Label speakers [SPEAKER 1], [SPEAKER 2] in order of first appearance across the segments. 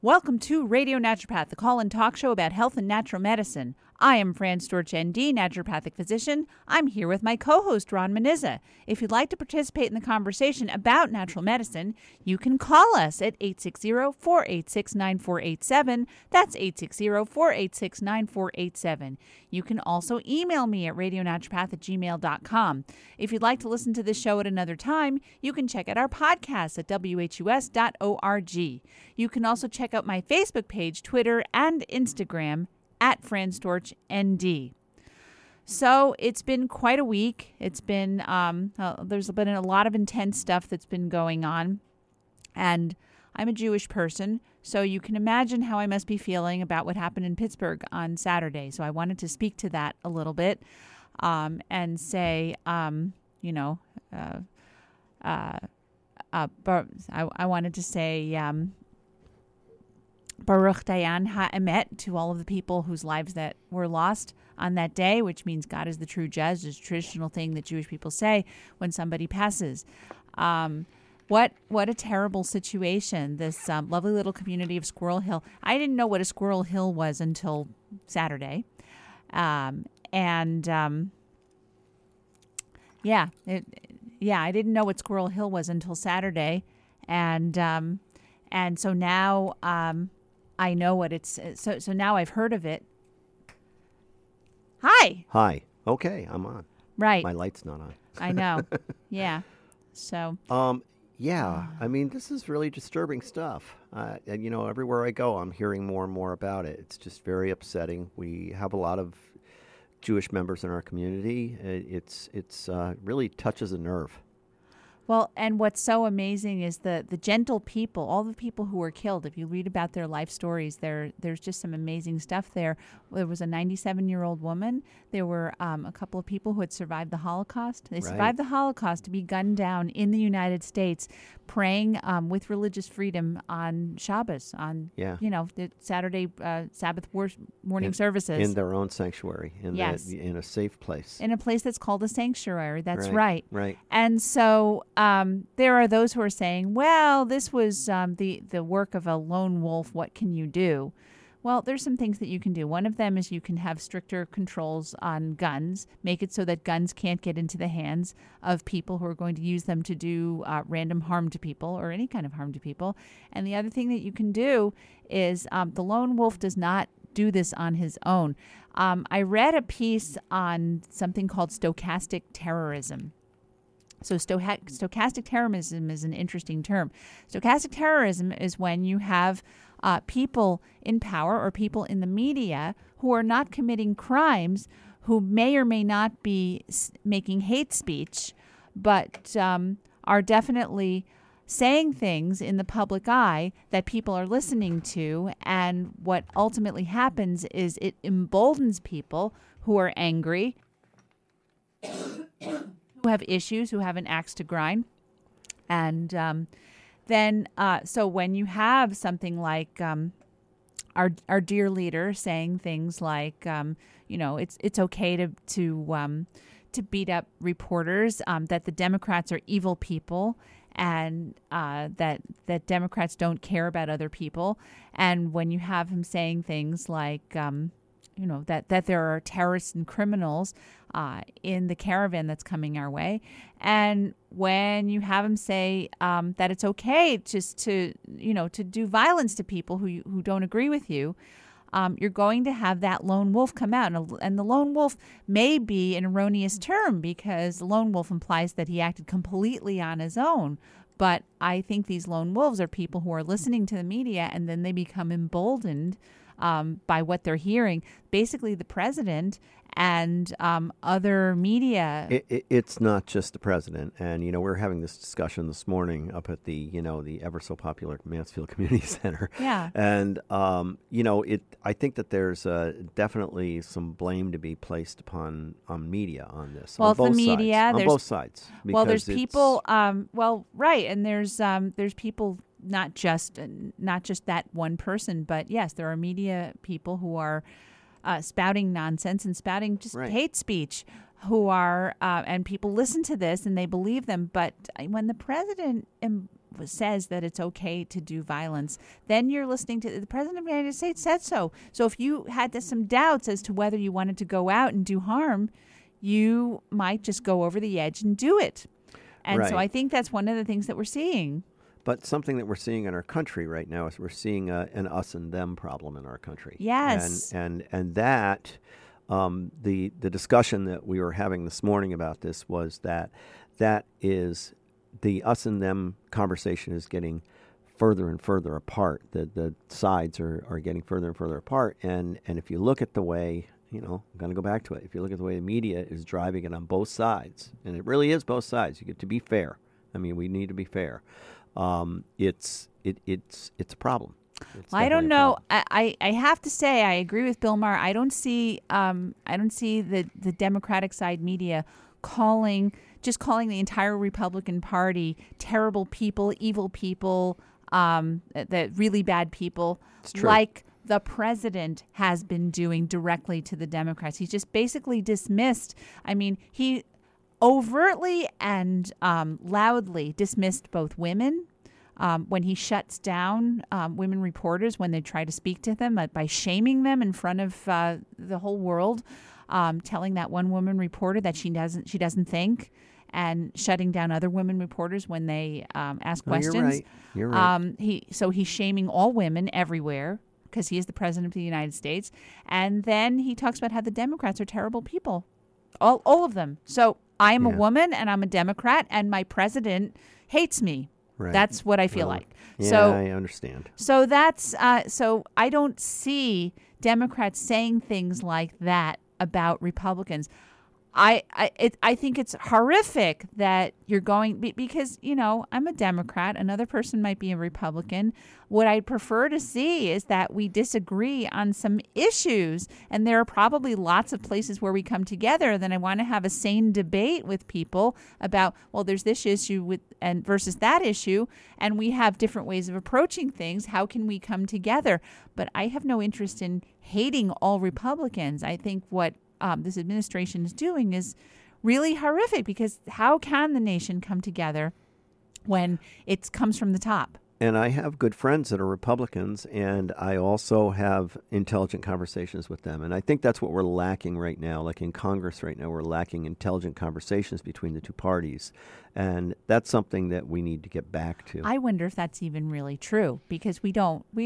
[SPEAKER 1] Welcome to Radio Naturopath, the call-in talk show about health and natural medicine. I am Fran Storch, ND, naturopathic physician. I'm here with my co-host, Ron Manizza. If you'd like to participate in the conversation about natural medicine, you can call us at 860-486-9487. That's 860-486-9487. You can also email me at radionaturopath@gmail.com. If you'd like to listen to this show at another time, you can check out our podcast at whus.org. You can also check out my Facebook page, Twitter, and Instagram at Fran Storch ND. So it's been quite a week. It's been there's been a lot of intense stuff that's been going on, and I'm a Jewish person, so you can imagine how I must be feeling about what happened in Pittsburgh on Saturday. So I wanted to speak to that a little bit, and say, I wanted to say Baruch Dayan Ha'emet to all of the people whose lives that were lost on that day, which means God is the true judge. It's a traditional thing that Jewish people say when somebody passes. What a terrible situation. This lovely little community of Squirrel Hill. I didn't know what a Squirrel Hill was until Saturday. I didn't know what Squirrel Hill was until Saturday. And so now I know what it's, so now I've heard of it. Hi.
[SPEAKER 2] Hi. Okay, I'm on.
[SPEAKER 1] Right.
[SPEAKER 2] My light's not on.
[SPEAKER 1] I know. Yeah. So.
[SPEAKER 2] I mean, this is really disturbing stuff. And, everywhere I go, I'm hearing more and more about it. It's just very upsetting. We have a lot of Jewish members in our community. It's really touches a nerve.
[SPEAKER 1] Well, and what's so amazing is the gentle people, all the people who were killed. If you read about their life stories, there's just some amazing stuff there. There was a 97-year-old woman. There were a couple of people who had survived the Holocaust. They survived the Holocaust to be gunned down in the United States, praying with religious freedom on Shabbos, on the Saturday Sabbath morning services.
[SPEAKER 2] In their own sanctuary, in a safe place.
[SPEAKER 1] In a place that's called a sanctuary. That's right.
[SPEAKER 2] Right.
[SPEAKER 1] And so there are those who are saying, well, this was the work of a lone wolf. What can you do? Well, there's some things that you can do. One of them is you can have stricter controls on guns, make it so that guns can't get into the hands of people who are going to use them to do random harm to people or any kind of harm to people. And the other thing that you can do is the lone wolf does not do this on his own. I read a piece on something called stochastic terrorism. So stochastic terrorism is an interesting term. Stochastic terrorism is when you have people in power or people in the media who are not committing crimes, who may or may not be making hate speech, but are definitely saying things in the public eye that people are listening to. And what ultimately happens is it emboldens people who are angry, who have issues, who have an axe to grind. And so when you have something like our dear leader saying things like, it's okay to beat up reporters, that the Democrats are evil people, and that Democrats don't care about other people, and when you have him saying things like, that there are terrorists and criminals in the caravan that's coming our way. And when you have him say that it's okay just to do violence to people who don't agree with you, you're going to have that lone wolf come out. And the lone wolf may be an erroneous term because the lone wolf implies that he acted completely on his own. But I think these lone wolves are people who are listening to the media and then they become emboldened by what they're hearing. Basically, the president and other media.
[SPEAKER 2] It's not just the president. And, we're having this discussion this morning up at the ever so popular Mansfield Community Center.
[SPEAKER 1] Yeah.
[SPEAKER 2] And, I think that there's definitely some blame to be placed upon media on this.
[SPEAKER 1] Well,
[SPEAKER 2] on both
[SPEAKER 1] the media.
[SPEAKER 2] Sides, on both sides.
[SPEAKER 1] Well, there's people. Right. And there's people. Not just that one person, but yes, there are media people who are spouting nonsense and spouting just hate speech, who are and people listen to this and they believe them. But when the president says that it's okay to do violence, then you're listening to the President of the United States said so. So if you had some doubts as to whether you wanted to go out and do harm, you might just go over the edge and do it. And so
[SPEAKER 2] Right.
[SPEAKER 1] I think that's one of the things that we're seeing.
[SPEAKER 2] But something that we're seeing in our country right now is we're seeing an us and them problem in our country.
[SPEAKER 1] Yes.
[SPEAKER 2] And that the discussion that we were having this morning about this was that is the us and them conversation is getting further and further apart. The sides are getting further and further apart. And if you look at the way, I'm going to go back to it. If you look at the way the media is driving it on both sides, and it really is both sides. You get to be fair. I mean, we need to be fair. It's a problem. It's
[SPEAKER 1] I don't
[SPEAKER 2] definitely a
[SPEAKER 1] know.
[SPEAKER 2] problem.
[SPEAKER 1] I have to say I agree with Bill Maher. I don't see the Democratic side media calling the entire Republican Party terrible people, evil people, the really bad people,
[SPEAKER 2] It's true.
[SPEAKER 1] like the president has been doing directly to the Democrats. He's just basically dismissed. I mean, he overtly and loudly dismissed both women when he shuts down women reporters when they try to speak to them by shaming them in front of the whole world, telling that one woman reporter that she doesn't think, and shutting down other women reporters when they ask questions.
[SPEAKER 2] You're right.
[SPEAKER 1] He's shaming all women everywhere because he is the president of the United States, and then he talks about how the Democrats are terrible people, all of them. So I am a
[SPEAKER 2] Yeah.
[SPEAKER 1] woman and I'm a Democrat, and my president hates me.
[SPEAKER 2] Right.
[SPEAKER 1] That's what I feel
[SPEAKER 2] Well,
[SPEAKER 1] like.
[SPEAKER 2] Yeah,
[SPEAKER 1] So
[SPEAKER 2] I understand.
[SPEAKER 1] so that's so I don't see Democrats saying things like that about Republicans. I think it's horrific that you're going because I'm a Democrat. Another person might be a Republican. What I'd prefer to see is that we disagree on some issues, and there are probably lots of places where we come together. Then I want to have a sane debate with people about, well, there's this issue versus that issue, and we have different ways of approaching things. How can we come together? But I have no interest in hating all Republicans. I think what this administration is doing is really horrific, because how can the nation come together when it comes from the top?
[SPEAKER 2] And I have good friends that are Republicans, and I also have intelligent conversations with them. And I think that's what we're lacking right now. Like in Congress right now, we're lacking intelligent conversations between the two parties. And that's something that we need to get back to.
[SPEAKER 1] I wonder if that's even really true, because we're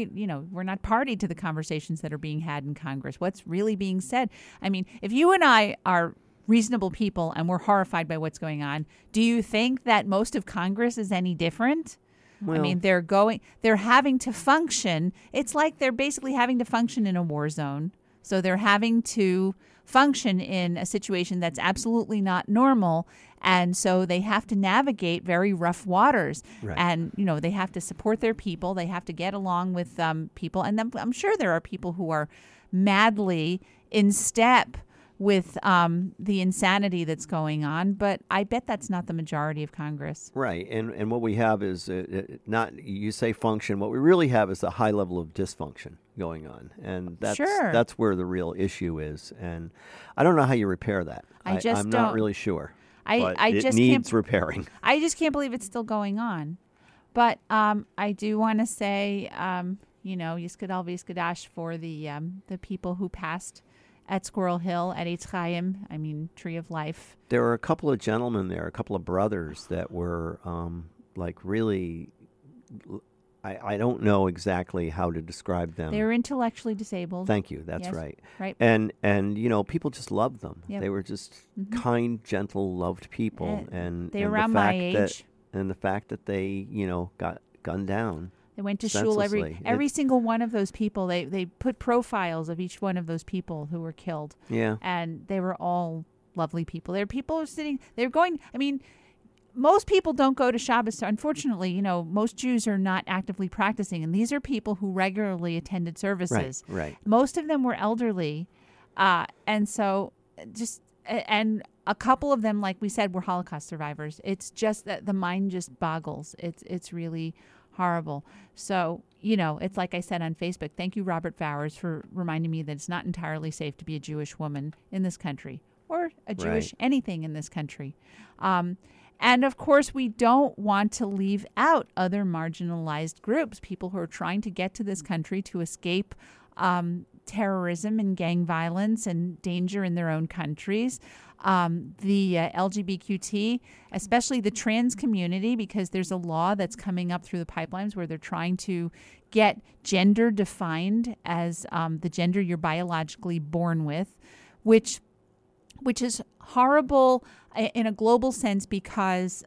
[SPEAKER 1] not party to the conversations that are being had in Congress. What's really being said? I mean, if you and I are reasonable people and we're horrified by what's going on, do you think that most of Congress is any different?
[SPEAKER 2] Well,
[SPEAKER 1] I mean, they're having to function. It's like they're basically having to function in a war zone. So they're having to function in a situation that's absolutely not normal. And so they have to navigate very rough waters.
[SPEAKER 2] Right.
[SPEAKER 1] And, they have to support their people. They have to get along with people. And then I'm sure there are people who are madly in step with the insanity that's going on, but I bet that's not the majority of Congress.
[SPEAKER 2] Right, and what we have is not, you say function, what we really have is a high level of dysfunction going on, and that's where the real issue is, and I don't know how you repair that. I'm not really sure, but it needs repairing.
[SPEAKER 1] I just can't believe it's still going on, but I do want to say, Yisgadal V'Yisgadash for the people who passed at Squirrel Hill, at Eitz Chaim, Tree of Life.
[SPEAKER 2] There were a couple of gentlemen there, a couple of brothers that were really, I don't know exactly how to describe them.
[SPEAKER 1] They were intellectually disabled.
[SPEAKER 2] Thank you, that's
[SPEAKER 1] Yes.
[SPEAKER 2] right.
[SPEAKER 1] Right.
[SPEAKER 2] And people just loved them.
[SPEAKER 1] Yep.
[SPEAKER 2] They were just kind, gentle, loved people. And
[SPEAKER 1] they were
[SPEAKER 2] and
[SPEAKER 1] around
[SPEAKER 2] the
[SPEAKER 1] my
[SPEAKER 2] fact
[SPEAKER 1] age.
[SPEAKER 2] And the fact that they, got gunned down.
[SPEAKER 1] They went to shul every single one of those people. They put profiles of each one of those people who were killed.
[SPEAKER 2] Yeah.
[SPEAKER 1] And they were all lovely people. There are people most people don't go to Shabbos. Unfortunately, most Jews are not actively practicing. And these are people who regularly attended services.
[SPEAKER 2] Right.
[SPEAKER 1] Most of them were elderly. And so and a couple of them, like we said, were Holocaust survivors. It's just that the mind just boggles. It's really horrible. So, it's like I said on Facebook, thank you, Robert Bowers, for reminding me that it's not entirely safe to be a Jewish woman in this country, or a Jewish anything in this country. And of course, we don't want to leave out other marginalized groups, people who are trying to get to this country to escape terrorism and gang violence and danger in their own countries. The LGBTQ, especially the trans community, because there's a law that's coming up through the pipelines where they're trying to get gender defined as the gender you're biologically born with, which is horrible in a global sense because,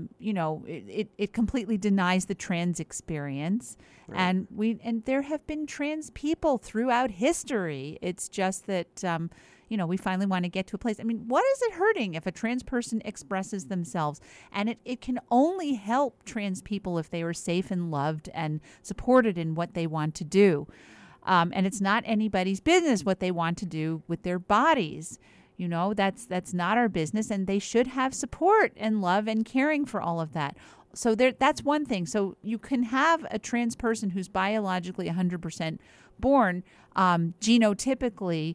[SPEAKER 1] it completely denies the trans experience. Right. And there have been trans people throughout history. It's just that, we finally want to get to a place. I mean, what is it hurting if a trans person expresses themselves? And it can only help trans people if they are safe and loved and supported in what they want to do. And it's not anybody's business what they want to do with their bodies. That's not our business, and they should have support and love and caring for all of that. So that's one thing. So you can have a trans person who's biologically 100% born, genotypically,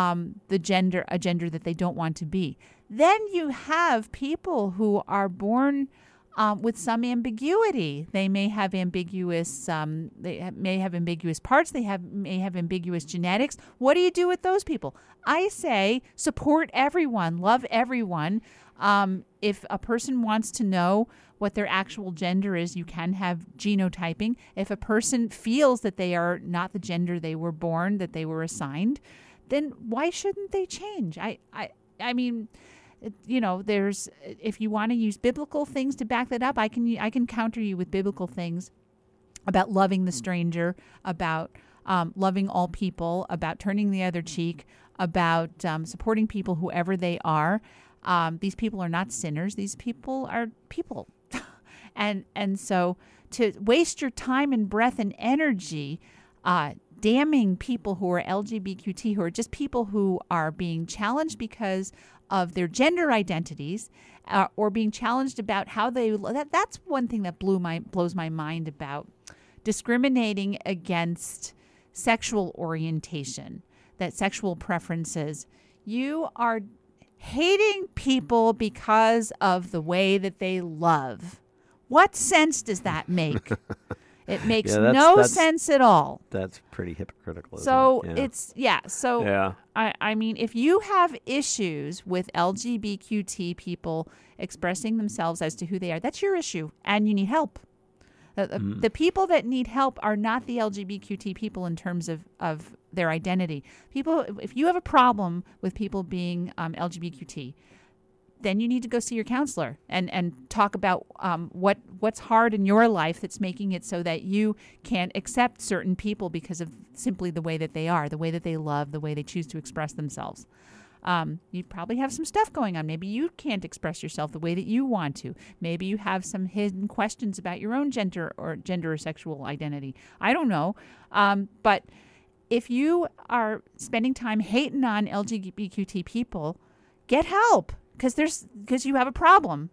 [SPEAKER 1] a gender that they don't want to be. Then you have people who are born with some ambiguity. They may have ambiguous. They may have ambiguous parts. May have ambiguous genetics. What do you do with those people? I say support everyone, love everyone. If a person wants to know what their actual gender is, you can have genotyping. If a person feels that they are not the gender they were born, that they were assigned, then why shouldn't they change? I mean. There's, if you want to use biblical things to back that up, I can counter you with biblical things about loving the stranger, about loving all people, about turning the other cheek, about supporting people whoever they are. These people are not sinners. These people are people. and so to waste your time and breath and energy damning people who are LGBTQ, who are just people who are being challenged because of their gender identities, or being challenged about how that's one thing that blows my mind about discriminating against sexual orientation, that sexual preferences. You are hating people because of the way that they love. What sense does that make? It makes no sense at all.
[SPEAKER 2] That's pretty hypocritical.
[SPEAKER 1] So
[SPEAKER 2] isn't it?
[SPEAKER 1] Yeah. I mean, if you have issues with LGBTQ people expressing themselves as to who they are, that's your issue, and you need help. The people that need help are not the LGBTQ people in terms of their identity. People, if you have a problem with people being LGBTQ, then you need to go see your counselor and talk about what's hard in your life that's making it so that you can't accept certain people because of simply the way that they are, the way that they love, the way they choose to express themselves. You probably have some stuff going on. Maybe you can't express yourself the way that you want to. Maybe you have some hidden questions about your own gender or sexual identity. I don't know. But if you are spending time hating on LGBTQ people, get help. Because you have a problem.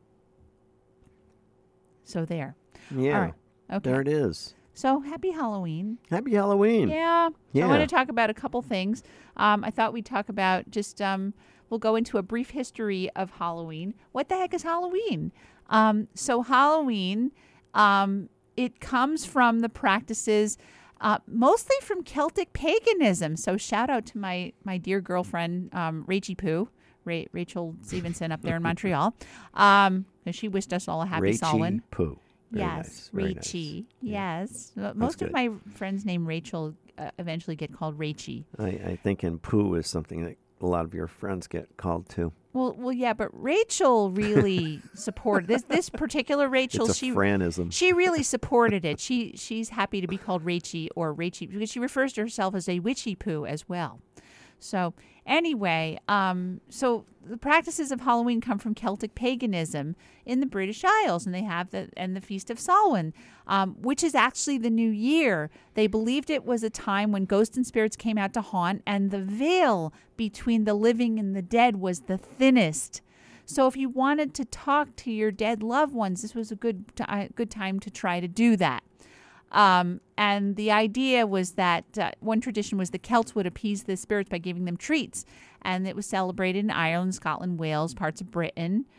[SPEAKER 1] So there.
[SPEAKER 2] Yeah.
[SPEAKER 1] All right. Okay.
[SPEAKER 2] There it is.
[SPEAKER 1] So happy Halloween.
[SPEAKER 2] Happy Halloween.
[SPEAKER 1] Yeah. I want to talk about a couple things. I thought we'd talk about we'll go into a brief history of Halloween. What the heck is Halloween? So Halloween, it comes from the practices mostly from Celtic paganism. So shout out to my dear girlfriend, Rachie Poo. Rachel Stevenson up there in Montreal. She wished us all a happy Samhain.
[SPEAKER 2] Poo.
[SPEAKER 1] Yes, Rachie. Nice. Yes. Most of my friends named Rachel eventually get called Rachie.
[SPEAKER 2] I think in Poo is something that a lot of your friends get called too.
[SPEAKER 1] Well, yeah, but Rachel really supported this particular Rachel.
[SPEAKER 2] It's a Franism.
[SPEAKER 1] She really supported it. She's happy to be called Rachie or Rachie because she refers to herself as a witchy poo as well. So anyway, so the practices of Halloween come from Celtic paganism in the British Isles, and they have the Feast of Samhain, which is actually the new year. They believed it was a time when ghosts and spirits came out to haunt, and the veil between the living and the dead was the thinnest. So if you wanted to talk to your dead loved ones, this was a good time to try to do that. And the idea was that one tradition was the Celts would appease the spirits by giving them treats. And it was celebrated in Ireland, Scotland, Wales, parts of Britain.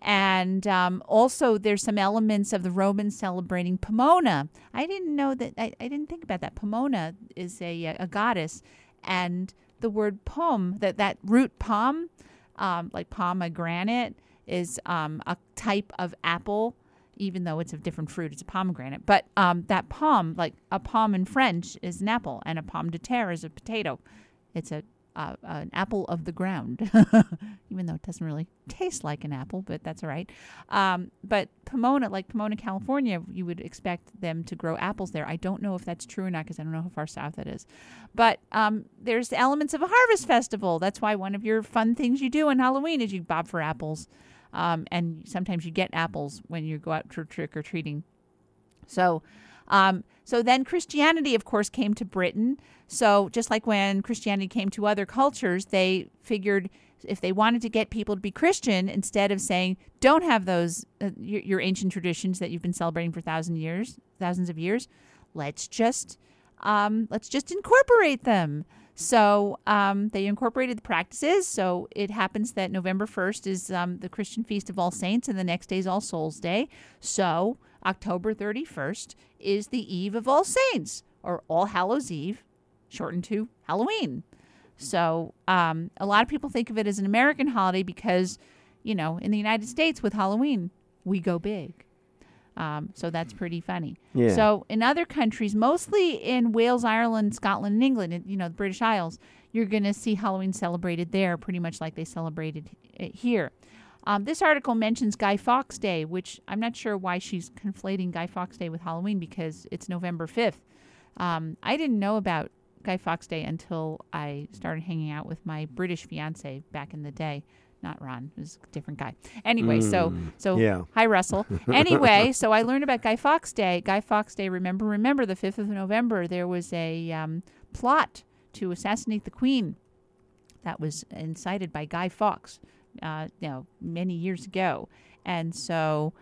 [SPEAKER 1] And also, there's some elements of the Romans celebrating Pomona. I didn't know that. I didn't think about that. Pomona is a goddess, and the word pom, that root pom, like pomegranate, is a type of apple. Even though it's a different fruit, it's a pomegranate. But that pomme, like a pomme in French, is an apple, and a pomme de terre is a potato. It's an apple of the ground, even though it doesn't really taste like an apple, but that's all right. But Pomona, like Pomona, California, you would expect them to grow apples there. I don't know if that's true or not because I don't know how far south that is. But there's elements of a harvest festival. That's why one of your fun things you do on Halloween is you bob for apples. And sometimes you get apples when you go out trick-or-treating. So then Christianity, of course, came to Britain. So just like when Christianity came to other cultures, they figured if they wanted to get people to be Christian, instead of saying, don't have those your ancient traditions that you've been celebrating for thousands of years, let's just incorporate them. So they incorporated the practices. So it happens that November 1st is the Christian Feast of All Saints, and the next day is All Souls Day. So October 31st is the Eve of All Saints, or All Hallows Eve, shortened to Halloween. So a lot of people think of it as an American holiday because, in the United States with Halloween, we go big. So that's pretty funny.
[SPEAKER 2] Yeah.
[SPEAKER 1] So in other countries, mostly in Wales, Ireland, Scotland, and England, the British Isles, you're going to see Halloween celebrated there pretty much like they celebrated it here. This article mentions Guy Fawkes Day, which I'm not sure why she's conflating Guy Fawkes Day with Halloween because it's November 5th. I didn't know about Guy Fawkes Day until I started hanging out with my British fiance back in the day. Not Ron, it was a different guy. Anyway, so
[SPEAKER 2] yeah.
[SPEAKER 1] Hi, Russell. Anyway, so I learned about Guy Fawkes Day. Guy Fawkes Day, remember the 5th of November, there was a plot to assassinate the Queen that was incited by Guy Fawkes, many years ago. And so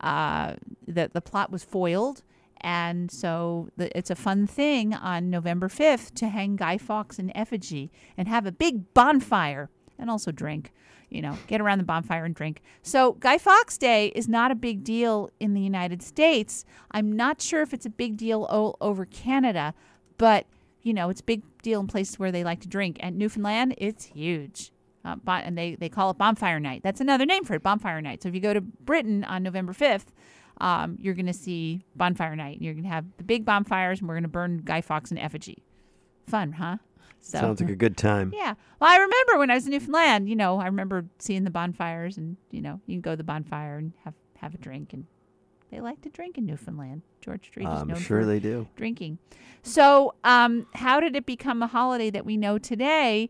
[SPEAKER 1] the plot was foiled. And so it's a fun thing on November 5th to hang Guy Fawkes in effigy and have a big bonfire and also drink. Get around the bonfire and drink. So Guy Fawkes Day is not a big deal in the United States. I'm not sure if it's a big deal all over Canada, but, it's a big deal in places where they like to drink. At Newfoundland, it's huge. And they call it Bonfire Night. That's another name for it, Bonfire Night. So if you go to Britain on November 5th, you're going to see Bonfire Night. You're going to have the big bonfires, and we're going to burn Guy Fawkes in effigy. Fun, huh? So,
[SPEAKER 2] sounds like a good time.
[SPEAKER 1] Yeah. Well, I remember when I was in Newfoundland, I remember seeing the bonfires and, you can go to the bonfire and have a drink. And they like to drink in Newfoundland. George Street is known
[SPEAKER 2] sure
[SPEAKER 1] for
[SPEAKER 2] they do.
[SPEAKER 1] drinking. So how did it become a holiday that we know today?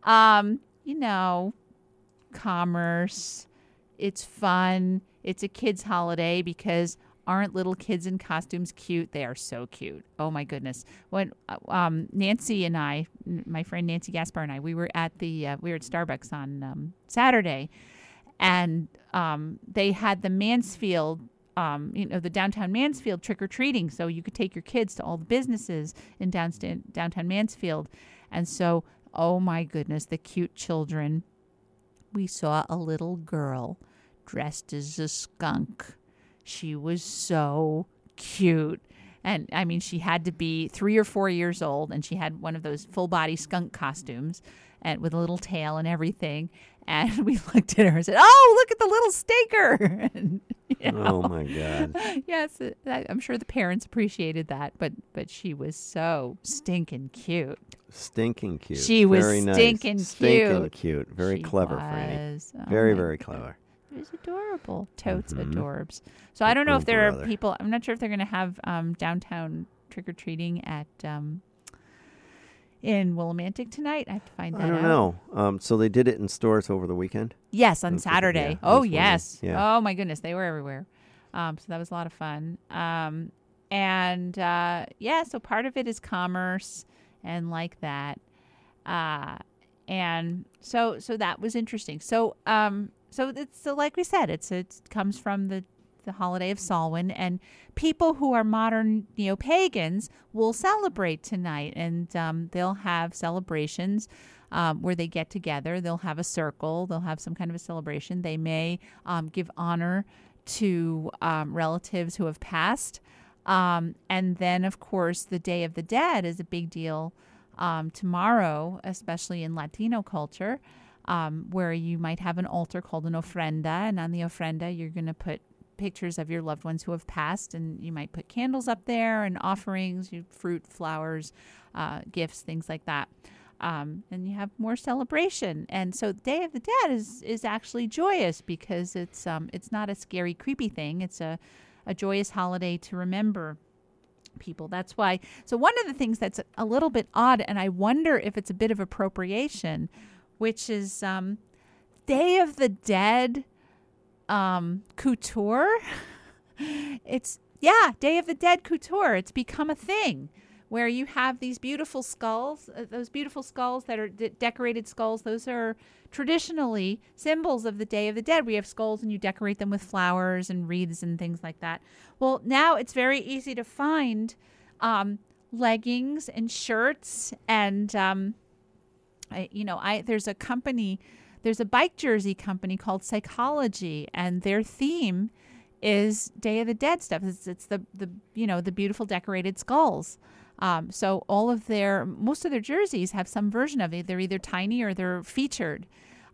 [SPEAKER 1] Commerce. It's fun. It's a kid's holiday because aren't little kids in costumes cute? They are so cute. Oh, my goodness. When Nancy and I, my friend Nancy Gaspar and I, we were at Starbucks on Saturday, and they had the Mansfield, the downtown Mansfield trick-or-treating, so you could take your kids to all the businesses in downtown Mansfield. And so, oh, my goodness, the cute children. We saw a little girl dressed as a skunk. She was so cute. And I mean, she had to be 3 or 4 years old, and she had one of those full body skunk costumes and with a little tail and everything. And we looked at her and said, "Oh, look at the little staker." And,
[SPEAKER 2] Oh my God.
[SPEAKER 1] Yes, I'm sure the parents appreciated that, but she was so stinking cute.
[SPEAKER 2] Stinking cute.
[SPEAKER 1] She was
[SPEAKER 2] very
[SPEAKER 1] stinking
[SPEAKER 2] nice.
[SPEAKER 1] cute.
[SPEAKER 2] Stinking cute. Very
[SPEAKER 1] She
[SPEAKER 2] clever,
[SPEAKER 1] was.
[SPEAKER 2] Franny.
[SPEAKER 1] Oh
[SPEAKER 2] Very,
[SPEAKER 1] my
[SPEAKER 2] very
[SPEAKER 1] God.
[SPEAKER 2] clever.
[SPEAKER 1] It was adorable. Totes
[SPEAKER 2] Mhm.
[SPEAKER 1] adorbs. So I don't know if there are
[SPEAKER 2] brother.
[SPEAKER 1] people, I'm not sure if they're going to have downtown trick-or-treating at in Willimantic tonight. I have to find that out.
[SPEAKER 2] I don't know. So they did it in stores over the weekend?
[SPEAKER 1] Yes, on
[SPEAKER 2] That's what-
[SPEAKER 1] Saturday.
[SPEAKER 2] yeah, I was
[SPEAKER 1] Oh,
[SPEAKER 2] wondering.
[SPEAKER 1] yes.
[SPEAKER 2] Yeah.
[SPEAKER 1] Oh, my goodness. They were everywhere. So that was a lot of fun. So part of it is commerce and like that. And so that was interesting. So like we said, it comes from the holiday of Samhain, and people who are modern neo-pagans will celebrate tonight, and they'll have celebrations. where they get together. They'll have a circle. They'll have some kind of a celebration. They may give honor to relatives who have passed. And then, of course, the Day of the Dead is a big deal tomorrow, especially in Latino culture, where you might have an altar called an ofrenda. And on the ofrenda, you're going to put pictures of your loved ones who have passed, and you might put candles up there and offerings, fruit, flowers, gifts, things like that. And you have more celebration. And so Day of the Dead is actually joyous because it's not a scary, creepy thing. It's a joyous holiday to remember people. That's why. So one of the things that's a little bit odd, and I wonder if it's a bit of appropriation, which is Day of the Dead couture. Day of the Dead couture. It's become a thing where you have these beautiful skulls, those beautiful skulls that are decorated skulls. Those are traditionally symbols of the Day of the Dead. We have skulls and you decorate them with flowers and wreaths and things like that. Well, now it's very easy to find leggings and shirts and, there's a company, there's a bike jersey company called Psychology, and their theme is Day of the Dead stuff. It's the beautiful decorated skulls. So most of their jerseys have some version of it. They're either tiny or they're featured.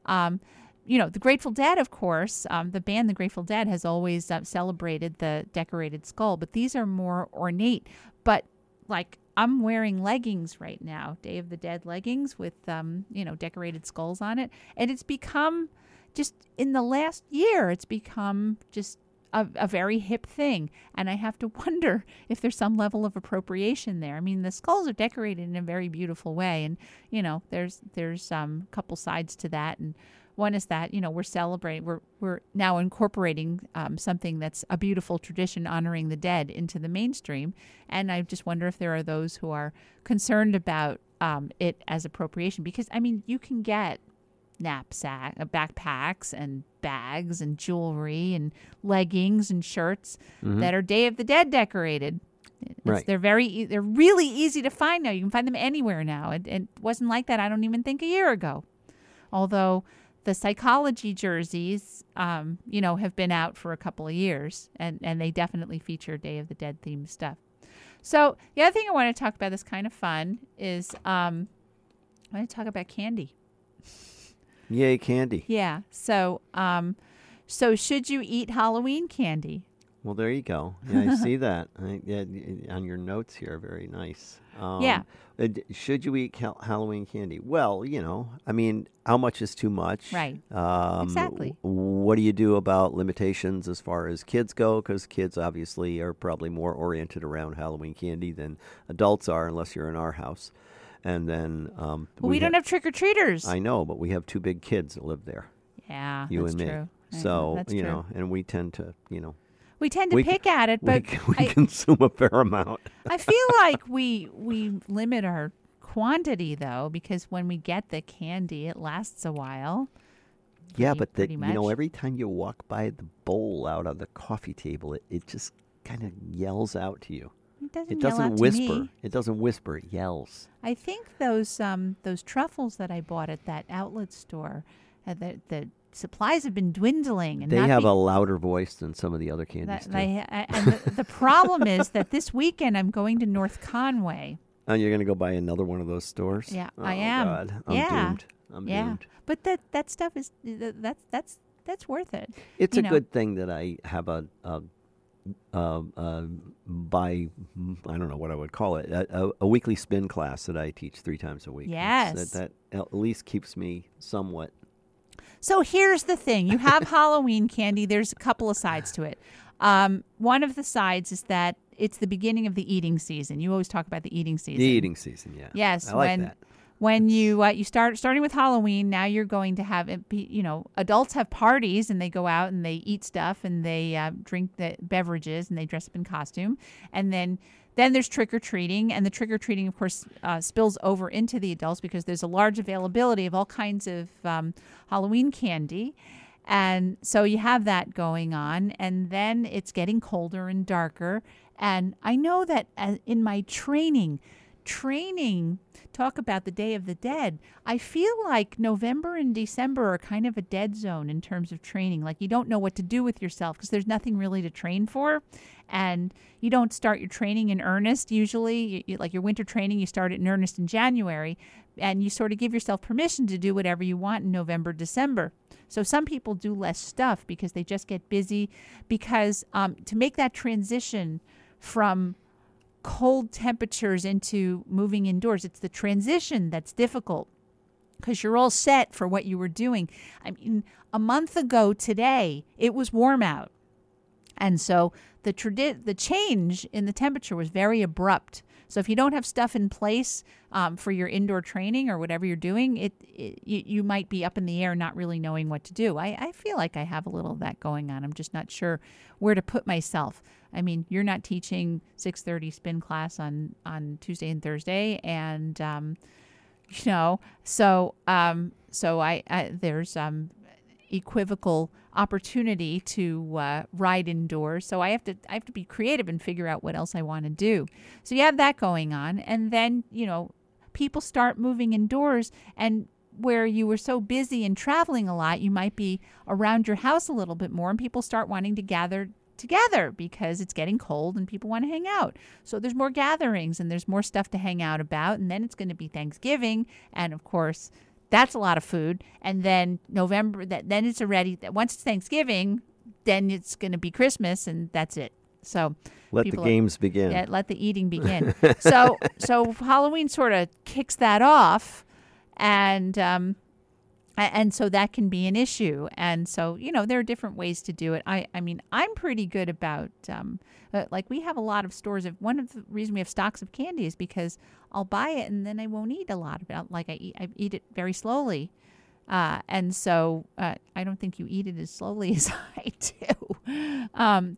[SPEAKER 1] The Grateful Dead, of course, the band The Grateful Dead has always celebrated the decorated skull, but these are more ornate. But I'm wearing leggings right now, Day of the Dead leggings with, decorated skulls on it. And it's become just in the last year, it's become just a very hip thing. And I have to wonder if there's some level of appropriation there. I mean, the skulls are decorated in a very beautiful way. And, there's a couple sides to that. And one is that, we're celebrating, we're now incorporating something that's a beautiful tradition honoring the dead into the mainstream. And I just wonder if there are those who are concerned about it as appropriation. Because, you can get backpacks and bags and jewelry and leggings and shirts that are Day of the Dead decorated.
[SPEAKER 2] Right.
[SPEAKER 1] They're really easy to find now. You can find them anywhere now. It wasn't like that, I don't even think, a year ago. Although the Psychology jerseys, have been out for a couple of years, and they definitely feature Day of the Dead themed stuff. So the other thing I want to talk about that's kind of fun is I want to talk about candy.
[SPEAKER 2] Yay, candy.
[SPEAKER 1] Yeah. So should you eat Halloween candy?
[SPEAKER 2] Well, there you go. Yeah, I see that. On your notes here, very nice.
[SPEAKER 1] Yeah.
[SPEAKER 2] Should you eat Halloween candy? Well, how much is too much?
[SPEAKER 1] Right. Exactly.
[SPEAKER 2] What do you do about limitations as far as kids go? Because kids obviously are probably more oriented around Halloween candy than adults are, unless you're in our house. And then
[SPEAKER 1] we don't have trick-or-treaters.
[SPEAKER 2] I know, but we have two big kids that live there.
[SPEAKER 1] Yeah,
[SPEAKER 2] you
[SPEAKER 1] that's
[SPEAKER 2] and me.
[SPEAKER 1] True.
[SPEAKER 2] So,
[SPEAKER 1] that's true.
[SPEAKER 2] and we tend to,
[SPEAKER 1] we tend to pick at it, but
[SPEAKER 2] we consume a fair amount.
[SPEAKER 1] I feel like we limit our quantity, though, because when we get the candy, it lasts a while.
[SPEAKER 2] Yeah, but every time you walk by the bowl out on the coffee table, it just kind of yells out to you.
[SPEAKER 1] It doesn't
[SPEAKER 2] whisper.
[SPEAKER 1] To me.
[SPEAKER 2] It doesn't whisper. It yells.
[SPEAKER 1] I think those truffles that I bought at that outlet store, the supplies have been dwindling. And
[SPEAKER 2] they have a louder voice than some of the other candies too.
[SPEAKER 1] And the problem is that this weekend I'm going to North Conway.
[SPEAKER 2] And you're going to go buy another one of those stores?
[SPEAKER 1] Yeah,
[SPEAKER 2] oh,
[SPEAKER 1] I am.
[SPEAKER 2] God. I'm doomed. But
[SPEAKER 1] that stuff is that's worth it.
[SPEAKER 2] It's a good thing that I have I don't know what I would call it, a weekly spin class that I teach 3 times a week.
[SPEAKER 1] Yes.
[SPEAKER 2] That at least keeps me somewhat.
[SPEAKER 1] So here's the thing. You have Halloween candy. There's a couple of sides to it. One of the sides is that it's the beginning of the eating season. You always talk about the eating season.
[SPEAKER 2] The eating season, yeah.
[SPEAKER 1] Yes.
[SPEAKER 2] I like that.
[SPEAKER 1] When you starting with Halloween, now you're going to have, adults have parties and they go out and they eat stuff and they drink the beverages and they dress up in costume. And then there's trick-or-treating. And the trick-or-treating, of course, spills over into the adults because there's a large availability of all kinds of Halloween candy. And so you have that going on. And then it's getting colder and darker. And I know that in my training, training, talk about the Day of the Dead. I feel like November and December are kind of a dead zone in terms of training. Like you don't know what to do with yourself because there's nothing really to train for. And you don't start your training in earnest usually. Like your winter training, you start it in earnest in January. And you sort of give yourself permission to do whatever you want in November, December. So some people do less stuff because they just get busy. Because to make that transition from cold temperatures into moving indoors, it's the transition that's difficult because you're all set for what you were doing. I mean, a month ago today, it was warm out. And so the change in the temperature was very abrupt. So if you don't have stuff in place for your indoor training or whatever you're doing, you might be up in the air not really knowing what to do. I feel like I have a little of that going on. I'm just not sure where to put myself. I mean, you're not teaching 6:30 spin class on Tuesday and Thursday, and so there's equivocal opportunity to ride indoors. So I have to be creative and figure out what else I want to do. So you have that going on, and then people start moving indoors, and where you were so busy and traveling a lot, you might be around your house a little bit more, and people start wanting to gather together because it's getting cold and people want to hang out. So there's more gatherings and there's more stuff to hang out about, and then it's going to be Thanksgiving, and of course that's a lot of food. And then November, then it's already, once it's Thanksgiving, then it's going to be Christmas, and that's it. So
[SPEAKER 2] let the games begin.
[SPEAKER 1] Yeah, let the eating begin. so Halloween sort of kicks that off, and so that can be an issue. And so there are different ways to do it. I mean, I'm pretty good about like we have a lot of stores of. One of the reasons we have stocks of candy is because I'll buy it and then I won't eat a lot of it. Like I eat it very slowly. And so I don't think you eat it as slowly as I do.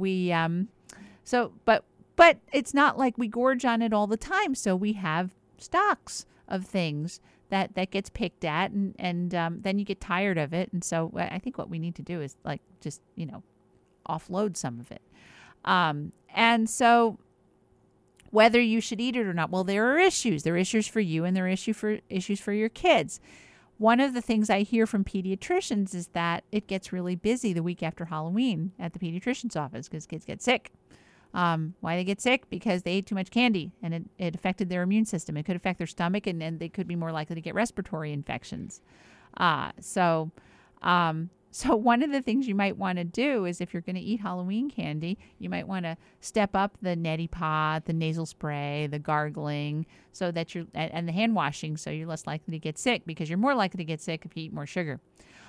[SPEAKER 1] But it's not like we gorge on it all the time. So we have stocks of things that gets picked at, and then you get tired of it. And so I think what we need to do is like just offload some of it. And so whether you should eat it or not, well, there are issues. There are issues for you, and there are issues for your kids. One of the things I hear from pediatricians is that it gets really busy the week after Halloween at the pediatrician's office because kids get sick. Why they get sick? Because they ate too much candy, and it affected their immune system. It could affect their stomach, and they could be more likely to get respiratory infections. So one of the things you might want to do is, if you're going to eat Halloween candy, you might want to step up the neti pot, the nasal spray, the gargling, so that and the hand washing, so you're less likely to get sick, because you're more likely to get sick if you eat more sugar.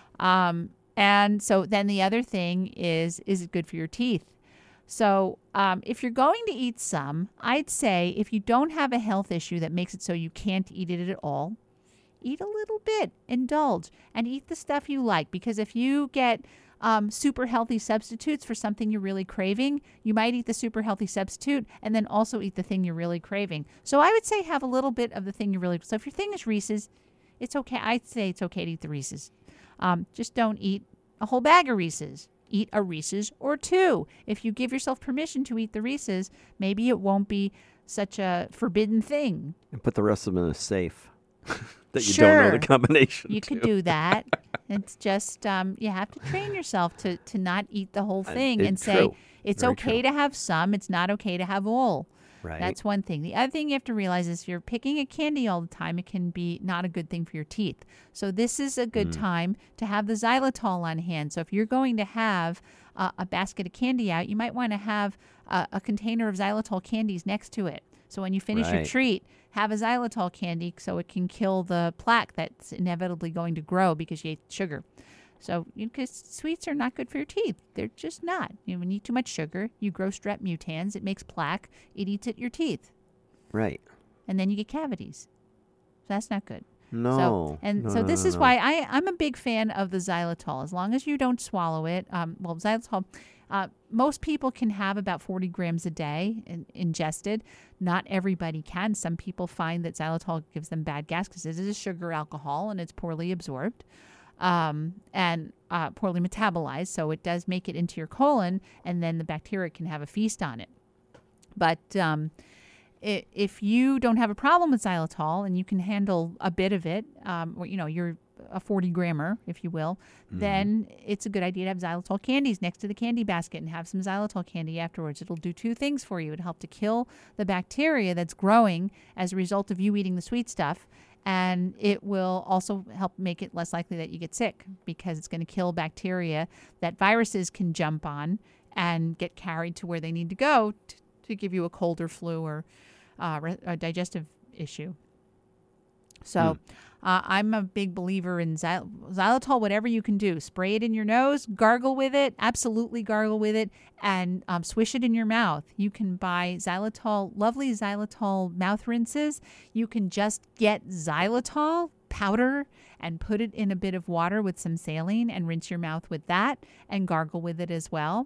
[SPEAKER 1] And so then the other thing is it good for your teeth? So if you're going to eat some, I'd say if you don't have a health issue that makes it so you can't eat it at all, eat a little bit, indulge, and eat the stuff you like. Because if you get super healthy substitutes for something you're really craving, you might eat the super healthy substitute and then also eat the thing you're really craving. So I would say have a little bit of the thing you're really. So if your thing is Reese's, it's okay. I'd say it's okay to eat the Reese's. Just don't eat a whole bag of Reese's. Eat a Reese's or two. If you give yourself permission to eat the Reese's, maybe it won't be such a forbidden thing.
[SPEAKER 2] And put the rest of them in a safe that you
[SPEAKER 1] Sure.
[SPEAKER 2] don't know the combination
[SPEAKER 1] You
[SPEAKER 2] to.
[SPEAKER 1] could do that. It's just you have to train yourself to not eat the whole thing and say
[SPEAKER 2] true.
[SPEAKER 1] it's
[SPEAKER 2] Very
[SPEAKER 1] okay
[SPEAKER 2] true.
[SPEAKER 1] to have some. It's not okay to have all.
[SPEAKER 2] Right.
[SPEAKER 1] That's one thing. The other thing you have to realize is if you're picking a candy all the time, it can be not a good thing for your teeth. So this is a good time to have the xylitol on hand. So if you're going to have a basket of candy out, you might want to have a container of xylitol candies next to it. So when you finish your
[SPEAKER 2] Right.
[SPEAKER 1] treat, have a xylitol candy so it can kill the plaque that's inevitably going to grow because you ate sugar. So, because sweets are not good for your teeth. They're just not. When you eat too much sugar, you grow strep mutans. It makes plaque. It eats at your teeth.
[SPEAKER 2] Right.
[SPEAKER 1] And then you get cavities. So that's not good.
[SPEAKER 2] No.
[SPEAKER 1] So this is why I'm a big fan of the xylitol. As long as you don't swallow it. Xylitol, most people can have about 40 grams a day ingested. Not everybody can. Some people find that xylitol gives them bad gas because it is a sugar alcohol and it's poorly absorbed. And poorly metabolized, so it does make it into your colon, and then the bacteria can have a feast on it. But if you don't have a problem with xylitol and you can handle a bit of it, or, you're a 40 grammer, if you will, then it's a good idea to have xylitol candies next to the candy basket and have some xylitol candy afterwards. It'll do two things for you. It'll help to kill the bacteria that's growing as a result of you eating the sweet stuff. And it will also help make it less likely that you get sick, because it's going to kill bacteria that viruses can jump on and get carried to where they need to go to give you a cold or flu or a digestive issue. So I'm a big believer in xylitol, whatever you can do. Spray it in your nose, gargle with it, absolutely gargle with it, and swish it in your mouth. You can buy lovely xylitol mouth rinses. You can just get xylitol powder and put it in a bit of water with some saline and rinse your mouth with that and gargle with it as well.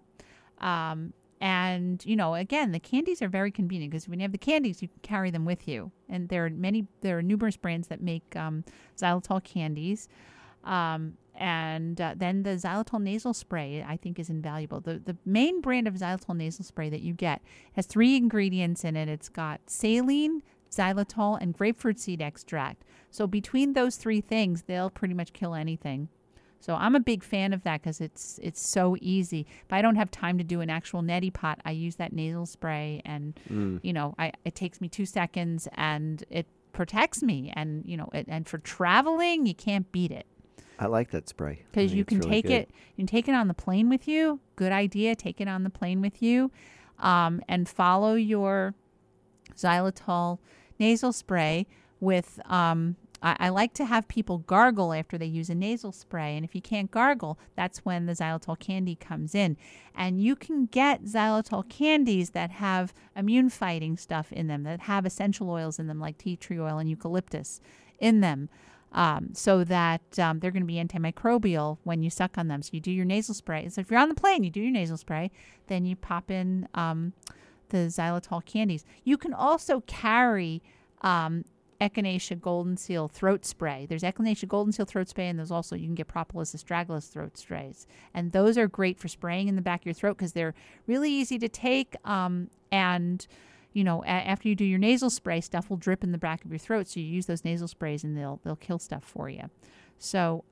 [SPEAKER 1] And, again, the candies are very convenient, because when you have the candies, you can carry them with you. And there are numerous brands that make xylitol candies. And then the xylitol nasal spray, I think, is invaluable. The main brand of xylitol nasal spray that you get has 3 ingredients in it. It's got saline, xylitol, and grapefruit seed extract. So between those 3 things, they'll pretty much kill anything. So I'm a big fan of that, because it's so easy. If I don't have time to do an actual neti pot, I use that nasal spray, and it takes me 2 seconds, and it protects me. And and for traveling, you can't beat it.
[SPEAKER 2] I like that spray,
[SPEAKER 1] because you can take it. You can take it on the plane with you. Good idea. Take it on the plane with you, and follow your xylitol nasal spray with. I like to have people gargle after they use a nasal spray. And if you can't gargle, that's when the xylitol candy comes in. And you can get xylitol candies that have immune fighting stuff in them, that have essential oils in them, like tea tree oil and eucalyptus in them, so that they're going to be antimicrobial when you suck on them. So you do your nasal spray. So if you're on the plane, you do your nasal spray, then you pop in the xylitol candies. You can also carry Echinacea Golden Seal throat spray. There's Echinacea Golden Seal throat spray, and there's also, you can get Propolis astragalus throat sprays. And those are great for spraying in the back of your throat, because they're really easy to take. And, after you do your nasal spray, stuff will drip in the back of your throat. So you use those nasal sprays, and they'll kill stuff for you. So,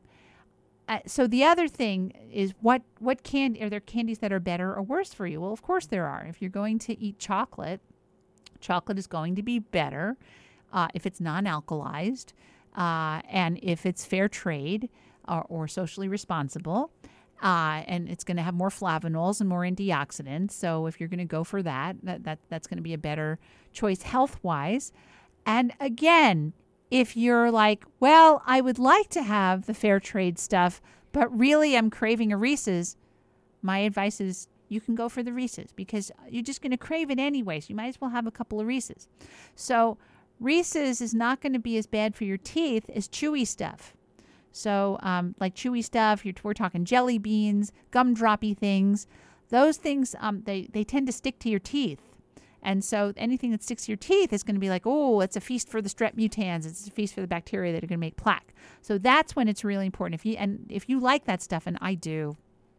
[SPEAKER 1] so the other thing is, what candy are there? Candies that are better or worse for you? Well, of course there are. If you're going to eat chocolate is going to be better. If it's non-alkalized, and if it's fair trade or socially responsible, and it's going to have more flavonols and more antioxidants. So if you're going to go for that's going to be a better choice health-wise. And again, if you're like, well, I would like to have the fair trade stuff, but really I'm craving a Reese's, my advice is you can go for the Reese's, because you're just going to crave it anyway. So you might as well have a couple of Reese's. So Reese's is not going to be as bad for your teeth as chewy stuff. So like chewy stuff, we're talking jelly beans, gumdroppy things. Those things, they tend to stick to your teeth. And so anything that sticks to your teeth is going to be like, oh, it's a feast for the strep mutans. It's a feast for the bacteria that are going to make plaque. So that's when it's really important. If you like that stuff, and I do,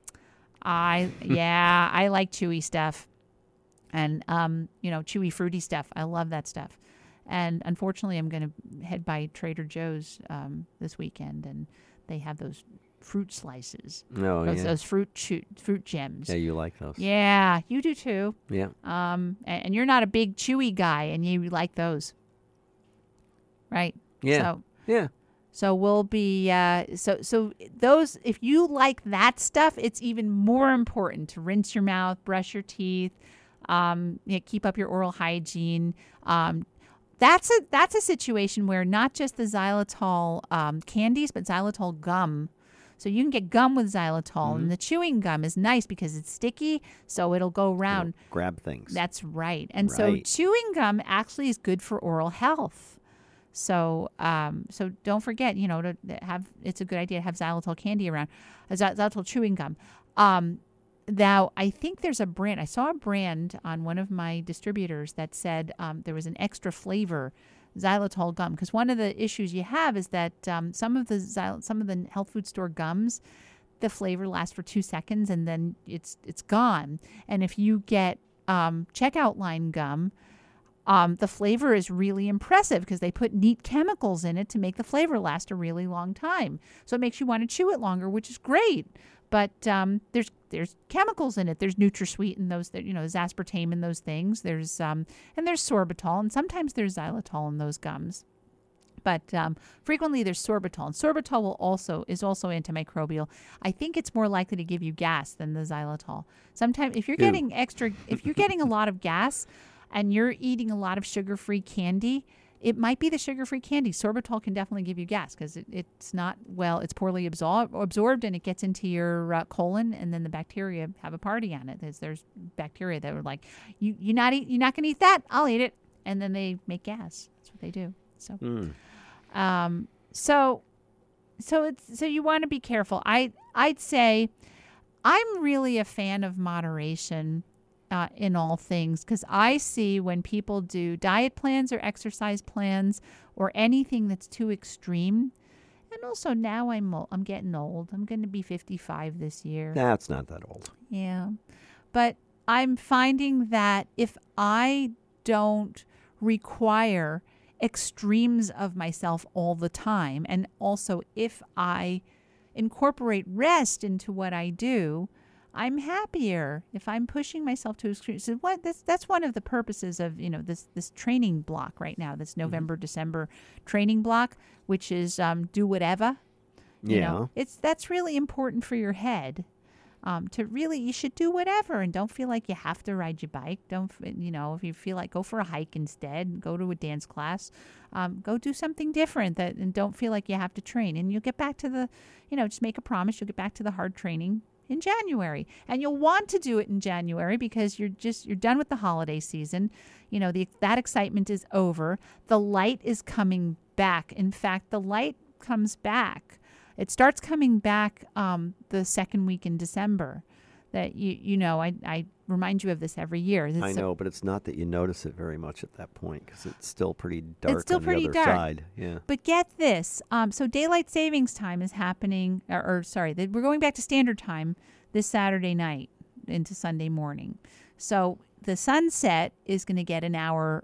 [SPEAKER 1] I like chewy stuff, and chewy fruity stuff. I love that stuff. And unfortunately, I'm going to head by Trader Joe's this weekend, and they have those fruit slices. Those fruit gems.
[SPEAKER 2] Yeah, you like those.
[SPEAKER 1] Yeah, you do too.
[SPEAKER 2] Yeah.
[SPEAKER 1] And you're not a big chewy guy, and you like those, right?
[SPEAKER 2] Yeah.
[SPEAKER 1] So,
[SPEAKER 2] yeah.
[SPEAKER 1] So we'll be so those. If you like that stuff, it's even more important to rinse your mouth, brush your teeth, keep up your oral hygiene. That's a situation where not just the xylitol candies, but xylitol gum. So you can get gum with xylitol, and the chewing gum is nice because it's sticky, so it'll go around.
[SPEAKER 2] It'll grab things.
[SPEAKER 1] That's right. And so chewing gum actually is good for oral health. So so don't forget, to have. It's a good idea to have xylitol candy around, xylitol chewing gum. Now, I think there's a brand. I saw a brand on one of my distributors that said there was an extra flavor xylitol gum, because one of the issues you have is that some of the health food store gums, the flavor lasts for 2 seconds and then it's gone. And if you get checkout line gum, The flavor is really impressive because they put neat chemicals in it to make the flavor last a really long time. So it makes you want to chew it longer, which is great. But there's chemicals in it. There's NutraSweet and those, there's aspartame in those things. There's and there's sorbitol, and sometimes there's xylitol in those gums. But frequently there's sorbitol, and sorbitol is also antimicrobial. I think it's more likely to give you gas than the xylitol. Sometimes if you're getting a lot of gas, and you're eating a lot of sugar-free candy, it might be the sugar-free candy. Sorbitol can definitely give you gas because it's poorly absorbed, and it gets into your colon, and then the bacteria have a party on it. There's bacteria that are like, you're not going to eat that, I'll eat it, and then they make gas. That's what they do. So, so you want to be careful. I'd say I'm really a fan of moderation in all things, because I see when people do diet plans or exercise plans or anything that's too extreme, and also now I'm getting old. I'm going to be 55 this year.
[SPEAKER 2] That's not that old.
[SPEAKER 1] Yeah, but I'm finding that if I don't require extremes of myself all the time, and also if I incorporate rest into what I do, I'm happier. If I'm pushing myself to extremes. So that's one of the purposes of this training block right now, this November December training block, which is do whatever. That's really important for your head. You should do whatever, and don't feel like you have to ride your bike. If you feel like, go for a hike instead, go to a dance class, go do something different and don't feel like you have to train. And you'll get back to just make a promise. You'll get back to the hard training in January, and you'll want to do it in January because you're done with the holiday season. That excitement is over. The light is coming back. In fact, the light comes back. It starts coming back the second week in December. That I remind you of this every year.
[SPEAKER 2] I know, but it's not that you notice it very much at that point because it's still pretty dark.
[SPEAKER 1] It's still pretty dark.
[SPEAKER 2] Side. Yeah.
[SPEAKER 1] But get this: so daylight savings time is happening, we're going back to standard time this Saturday night into Sunday morning. So the sunset is going to get an hour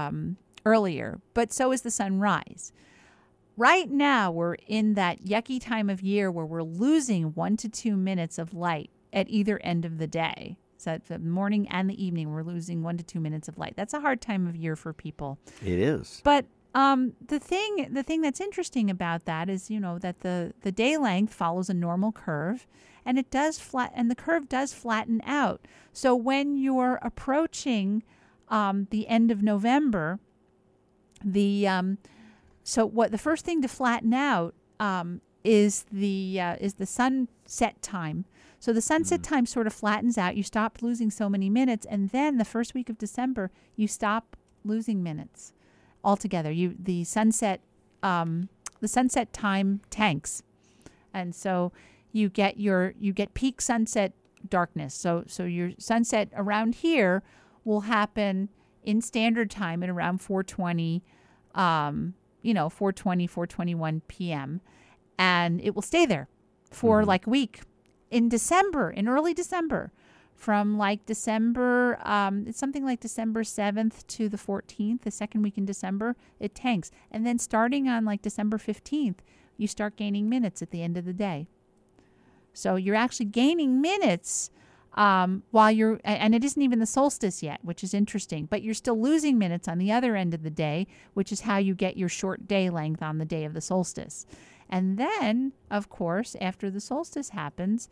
[SPEAKER 1] earlier, but so is the sunrise. Right now, we're in that yucky time of year where we're losing 1 to 2 minutes of light at either end of the day. So at the morning and the evening, we're losing 1 to 2 minutes of light. That's a hard time of year for people.
[SPEAKER 2] It is.
[SPEAKER 1] But the thing that's interesting about that is, that the day length follows a normal curve, and the curve does flatten out. So when you're approaching the end of November, so what the first thing to flatten out is the sunset time. So the sunset time sort of flattens out. You stop losing so many minutes, and then the first week of December, you stop losing minutes altogether. The sunset time tanks, and so you get peak sunset darkness. So your sunset around here will happen in standard time at around 4:20. 4:21 p.m. And it will stay there for like a week. In early December, from like December, it's something like December 7th to the 14th, the second week in December, it tanks. And then starting on like December 15th, you start gaining minutes at the end of the day. So you're actually gaining minutes and it isn't even the solstice yet, which is interesting, but you're still losing minutes on the other end of the day, which is how you get your short day length on the day of the solstice. And then, of course, after the solstice happens,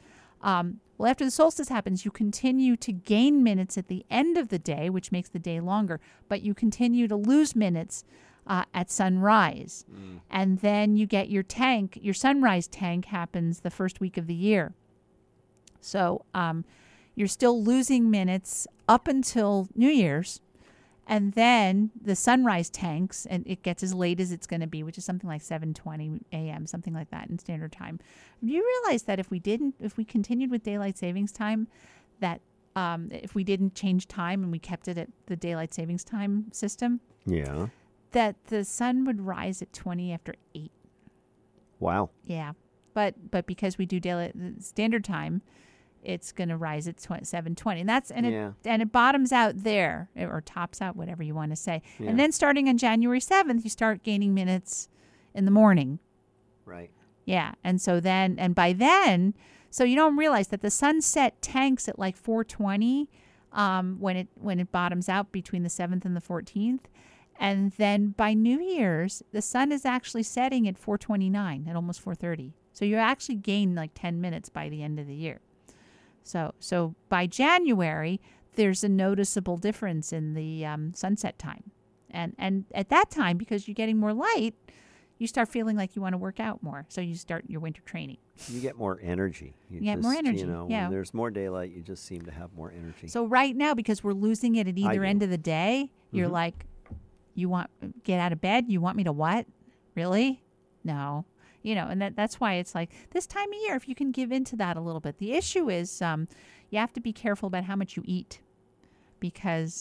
[SPEAKER 1] you continue to gain minutes at the end of the day, which makes the day longer, but you continue to lose minutes at sunrise. And then you get your sunrise tank happens the first week of the year. So you're still losing minutes up until New Year's, and then the sunrise tanks, and it gets as late as it's going to be, which is something like 7:20 a.m., something like that in standard time. Do you realize that if we continued with daylight savings time, that if we didn't change time and we kept it at the daylight savings time system, that the sun would rise at 20 after 8.
[SPEAKER 2] Wow.
[SPEAKER 1] Yeah, but because we do daylight standard time, it's going to rise at 7:20, and
[SPEAKER 2] Yeah.
[SPEAKER 1] it bottoms out there, or tops out, whatever you want to say.
[SPEAKER 2] Yeah.
[SPEAKER 1] And then starting on January 7th, you start gaining minutes in the morning.
[SPEAKER 2] Right.
[SPEAKER 1] Yeah, and so then, and by then, so you don't realize that the sunset tanks at like 4:20 when it bottoms out between the 7th and the 14th, and then by New Year's, the sun is actually setting at 4:29, at almost 4:30. So you actually gain like 10 minutes by the end of the year. So by January, there's a noticeable difference in the sunset time, and at that time, because you're getting more light, you start feeling like you want to work out more. So you start your winter training.
[SPEAKER 2] You get more energy.
[SPEAKER 1] You get more energy,
[SPEAKER 2] You know,
[SPEAKER 1] yeah.
[SPEAKER 2] when there's more daylight, you just seem to have more energy.
[SPEAKER 1] So right now, because we're losing it at either
[SPEAKER 2] do.
[SPEAKER 1] end of the day, you're
[SPEAKER 2] Mhm.
[SPEAKER 1] like, you want get out of bed? You want me to what? Really? No. You know, and that's why it's like this time of year, if you can give into that a little bit. The issue is you have to be careful about how much you eat, because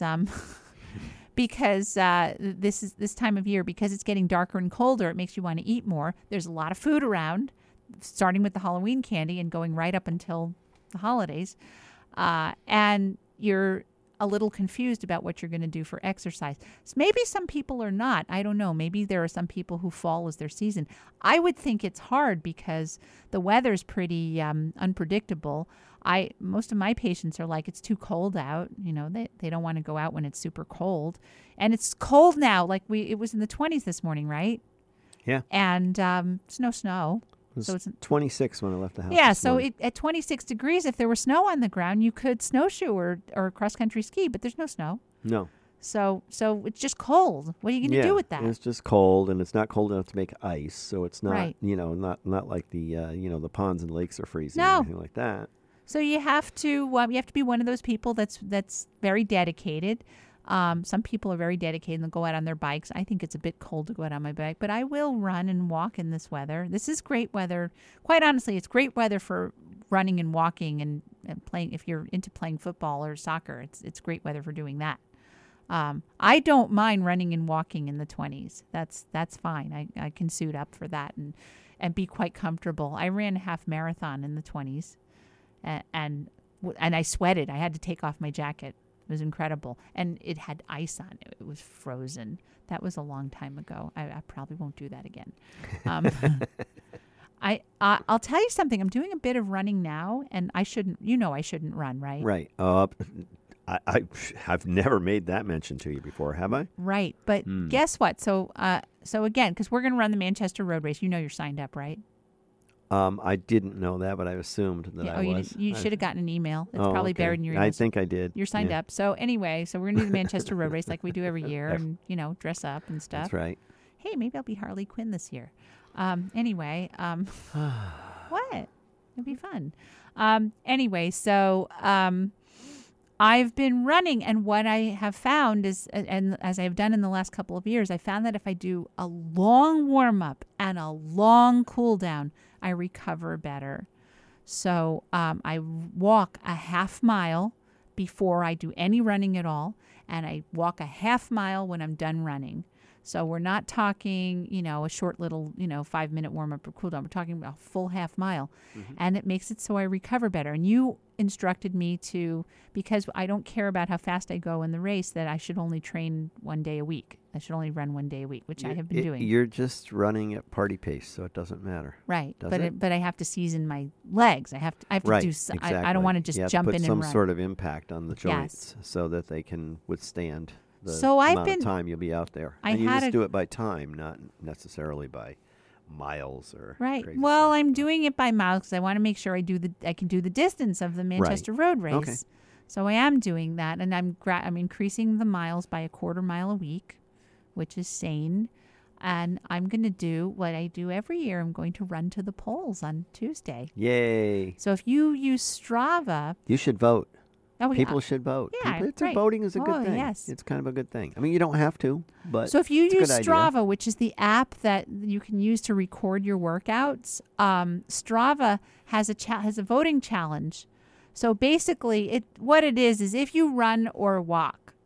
[SPEAKER 1] this time of year, because it's getting darker and colder, it makes you want to eat more. There's a lot of food around, starting with the Halloween candy and going right up until the holidays. And you're a little confused about what you're going to do for exercise. So maybe some people are not. I don't know. Maybe there are some people who fall as their season. I would think it's hard because the weather's pretty unpredictable. Most of my patients are like, it's too cold out. You know, they don't want to go out when it's super cold. And it's cold now. Like it was in the 20s this morning, right?
[SPEAKER 2] Yeah.
[SPEAKER 1] And it's no snow.
[SPEAKER 2] It was
[SPEAKER 1] So it's
[SPEAKER 2] 26 when I left the house.
[SPEAKER 1] Yeah,
[SPEAKER 2] this
[SPEAKER 1] so
[SPEAKER 2] morning.
[SPEAKER 1] at 26 degrees, if there were snow on the ground, you could snowshoe or cross-country ski, but there's no snow.
[SPEAKER 2] No.
[SPEAKER 1] So it's just cold. What are you going to do with that?
[SPEAKER 2] It's just cold, and it's not cold enough to make ice, so it's not,
[SPEAKER 1] Right.
[SPEAKER 2] not like the the ponds and lakes are freezing
[SPEAKER 1] No.
[SPEAKER 2] or anything like that.
[SPEAKER 1] So you have to be one of those people that's very dedicated. Some people are very dedicated and they'll go out on their bikes. I think it's a bit cold to go out on my bike, but I will run and walk in this weather. This is great weather. Quite honestly, it's great weather for running and walking and playing. If you're into playing football or soccer, it's great weather for doing that. I don't mind running and walking in the 20s. That's fine. I can suit up for that and be quite comfortable. I ran a half marathon in the 20s, and I sweated. I had to take off my jacket. It was incredible. And it had ice on it. It was frozen. That was a long time ago. I probably won't do that again. I'll tell you something. I'm doing a bit of running now, and I shouldn't run, right?
[SPEAKER 2] Right. I've never made that mention to you before, have I?
[SPEAKER 1] Right. But guess what? So again, because we're going to run the Manchester Road Race. You know you're signed up, right?
[SPEAKER 2] I didn't know that, but I assumed that I was.
[SPEAKER 1] You should have gotten an email. It's probably
[SPEAKER 2] okay.
[SPEAKER 1] buried in your email.
[SPEAKER 2] I think I did.
[SPEAKER 1] You're signed
[SPEAKER 2] Yeah.
[SPEAKER 1] up. So anyway, we're going to do the Manchester Road Race like we do every year and, dress up and stuff.
[SPEAKER 2] That's right.
[SPEAKER 1] Hey, maybe I'll be Harley Quinn this year. Anyway, what? It'll be fun. Anyway, so I've been running, and what I have found is, and as I've done in the last couple of years, I found that if I do a long warm-up and a long cool-down, I recover better. So I walk a half mile before I do any running at all, and I walk a half mile when I'm done running. So we're not talking, a short little, 5-minute warm-up or cool down. We're talking about a full half mile. Mm-hmm. And it makes it so I recover better. And you instructed me to, because I don't care about how fast I go in the race, that I should only train 1 day a week. I should only run 1 day a week, which I have been doing.
[SPEAKER 2] You're just running at party pace, so it doesn't matter.
[SPEAKER 1] Right.
[SPEAKER 2] Does
[SPEAKER 1] but
[SPEAKER 2] it?
[SPEAKER 1] but I have to season my legs. I have to
[SPEAKER 2] right,
[SPEAKER 1] do
[SPEAKER 2] exactly.
[SPEAKER 1] I don't want to just jump in and run.
[SPEAKER 2] Put some sort of impact on the joints so that they can withstand the amount of time you'll be out there. And you just do it by time, not necessarily by miles or
[SPEAKER 1] right.
[SPEAKER 2] crazy
[SPEAKER 1] Well,
[SPEAKER 2] stuff.
[SPEAKER 1] I'm doing it by miles because I want to make sure I can do the distance of the Manchester Road Race.
[SPEAKER 2] Okay.
[SPEAKER 1] So I am doing that, and I'm increasing the miles by a quarter mile a week, which is sane. And I'm going to do what I do every year. I'm going to run to the polls on Tuesday.
[SPEAKER 2] Yay!
[SPEAKER 1] So if you use Strava,
[SPEAKER 2] you should vote.
[SPEAKER 1] Oh,
[SPEAKER 2] People should vote.
[SPEAKER 1] Yeah,
[SPEAKER 2] Voting is a good thing.
[SPEAKER 1] Yes.
[SPEAKER 2] It's kind of a good thing. I mean, you don't have to, but
[SPEAKER 1] so if you use Strava,
[SPEAKER 2] idea.
[SPEAKER 1] which is the app that you can use to record your workouts, Strava has a voting challenge. So basically, what it is if you run or walk,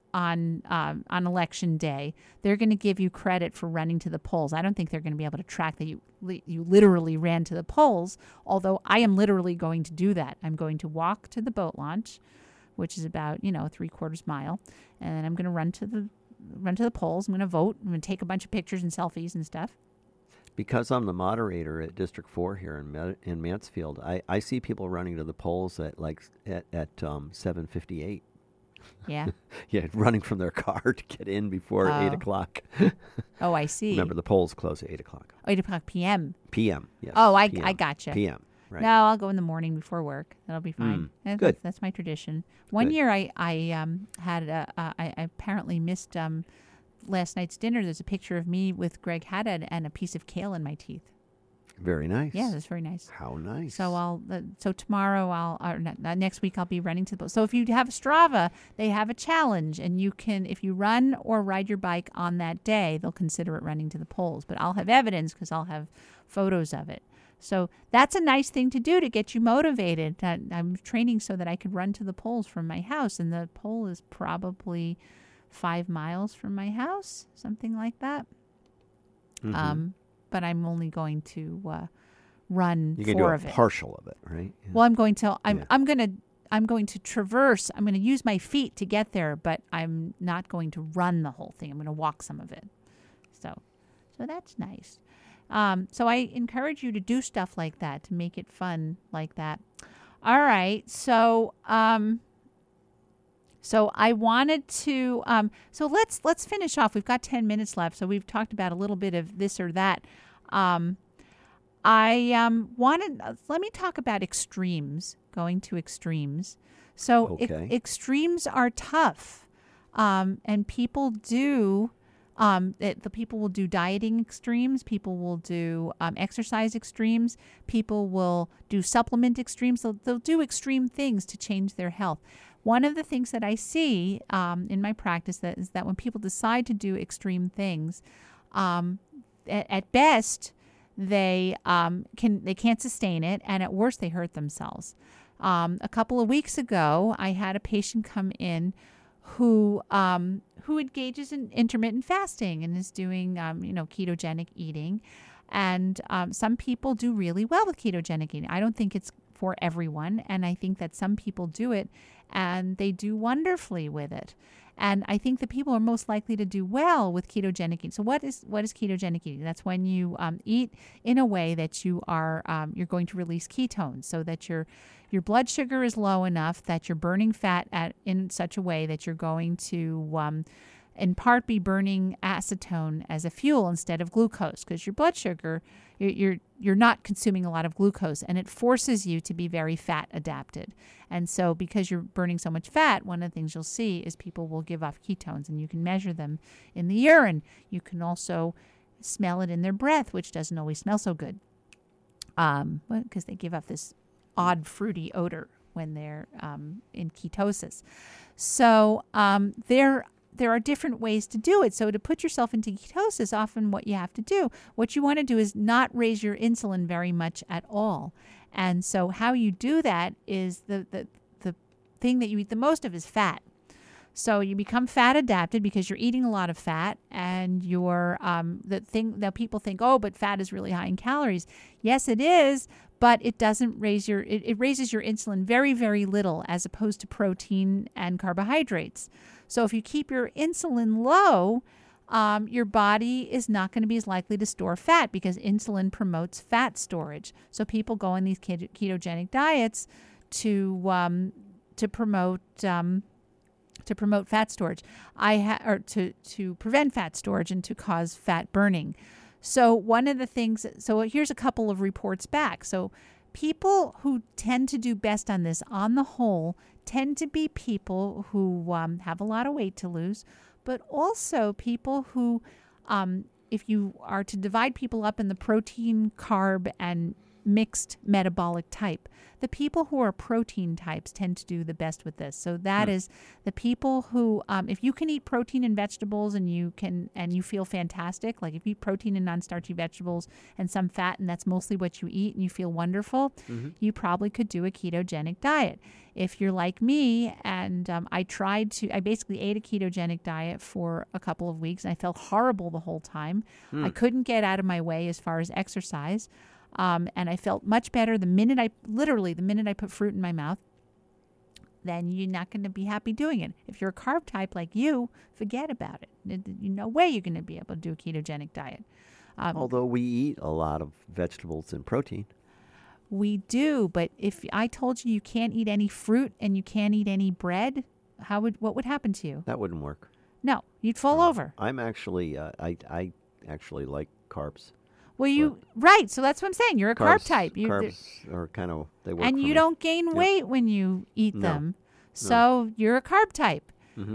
[SPEAKER 1] on election day, they're going to give you credit for running to the polls. I don't think they're going to be able to track that you literally ran to the polls, although I am literally going to do that. I'm going to walk to the boat launch, which is about, 3/4 mile, and then I'm going to run to the polls. I'm going to vote. I'm going to take a bunch of pictures and selfies and stuff.
[SPEAKER 2] Because I'm the moderator at District 4 here in Mansfield, I see people running to the polls at 7:58.
[SPEAKER 1] Yeah.
[SPEAKER 2] Yeah, running from their car to get in before 8 o'clock.
[SPEAKER 1] Oh, I see.
[SPEAKER 2] Remember, the polls close at 8 o'clock.
[SPEAKER 1] 8 o'clock p.m.
[SPEAKER 2] p.m., yes.
[SPEAKER 1] Oh, I
[SPEAKER 2] PM.
[SPEAKER 1] gotcha.
[SPEAKER 2] p.m., right.
[SPEAKER 1] No, I'll go in the morning before work. That'll be fine.
[SPEAKER 2] Good.
[SPEAKER 1] That's my tradition. One
[SPEAKER 2] Good.
[SPEAKER 1] year I apparently missed last night's dinner. There's a picture of me with Greg Haddad and a piece of kale in my teeth.
[SPEAKER 2] Very nice.
[SPEAKER 1] Yeah, that's very nice.
[SPEAKER 2] How nice.
[SPEAKER 1] So tomorrow next week I'll be running to the boat. So if you have Strava, they have a challenge, and you can, if you run or ride your bike on that day, they'll consider it running to the polls. But I'll have evidence because I'll have photos of it. So that's a nice thing to do to get you motivated. I'm training so that I could run to the polls from my house, and the poll is probably 5 miles from my house, something like that.
[SPEAKER 2] Mm-hmm.
[SPEAKER 1] But I'm only going to run
[SPEAKER 2] you can
[SPEAKER 1] 4
[SPEAKER 2] do
[SPEAKER 1] of
[SPEAKER 2] a
[SPEAKER 1] it.
[SPEAKER 2] partial of it, right? Yeah.
[SPEAKER 1] Well, I'm going to traverse. I'm going to use my feet to get there, but I'm not going to run the whole thing. I'm going to walk some of it. So that's nice. So I encourage you to do stuff like that, to make it fun like that. All right. So I wanted to, so let's finish off. We've got 10 minutes left. So we've talked about a little bit of this or that. Let me talk about extremes, going to extremes. So
[SPEAKER 2] Okay.
[SPEAKER 1] Extremes are tough. And people do, the people will do dieting extremes. People will do exercise extremes. People will do supplement extremes. They'll do extreme things to change their health. One of the things that I see in my practice is that when people decide to do extreme things, at best they can't sustain it, and at worst they hurt themselves. A couple of weeks ago, I had a patient come in who engages in intermittent fasting and is doing ketogenic eating, and some people do really well with ketogenic eating. I don't think it's for everyone, and I think that some people do it and they do wonderfully with it. And I think the people are most likely to do well with ketogenic eating. So what is ketogenic eating? That's when you eat in a way that you are you're going to release ketones, so that your blood sugar is low enough that you're burning fat in such a way that you're going to in part be burning acetone as a fuel instead of glucose, because your blood sugar, you're not consuming a lot of glucose, and it forces you to be very fat adapted. And so because you're burning so much fat, one of the things you'll see is people will give off ketones, and you can measure them in the urine. You can also smell it in their breath, which doesn't always smell so good, because they give off this odd fruity odor when they're in ketosis. So there are different ways to do it. So to put yourself into ketosis, often what you have to do, what you want to do is not raise your insulin very much at all. And so how you do that is the thing that you eat the most of is fat. So you become fat adapted because you're eating a lot of fat, and you're the thing that people think, oh, but fat is really high in calories. Yes, it is, but it doesn't raise it raises your insulin very, very little, as opposed to protein and carbohydrates. So if you keep your insulin low, your body is not going to be as likely to store fat, because insulin promotes fat storage. So people go on these ketogenic diets to promote fat storage. To prevent fat storage and to cause fat burning. So one of the things. So here's a couple of reports back. So people who tend to do best on this, on the whole, tend to be people who have a lot of weight to lose, but also people who, if you are to divide people up in the protein, carb, and mixed metabolic type. The people who are protein types tend to do the best with this. So that is the people who, if you can eat protein and vegetables and you feel fantastic, like if you eat protein and non-starchy vegetables and some fat and that's mostly what you eat and you feel wonderful, you probably could do a ketogenic diet. If you're like me and I basically ate a ketogenic diet for a couple of weeks and I felt horrible the whole time. I couldn't get out of my way as far as exercise. And I felt much better the minute I put fruit in my mouth. Then you're not going to be happy doing it. If you're a carb type like you, forget about it. No way you're going to be able to do a ketogenic diet.
[SPEAKER 2] Although we eat a lot of vegetables and protein.
[SPEAKER 1] We do, but if I told you can't eat any fruit and you can't eat any bread, what would happen to you?
[SPEAKER 2] That wouldn't work.
[SPEAKER 1] No, you'd fall over.
[SPEAKER 2] I'm actually, I actually like carbs.
[SPEAKER 1] Well, right. So that's what I'm saying. You're a carb type.
[SPEAKER 2] Carbs are kind of, they work
[SPEAKER 1] and
[SPEAKER 2] for
[SPEAKER 1] you
[SPEAKER 2] me.
[SPEAKER 1] don't gain weight when you eat them. So you're a carb type.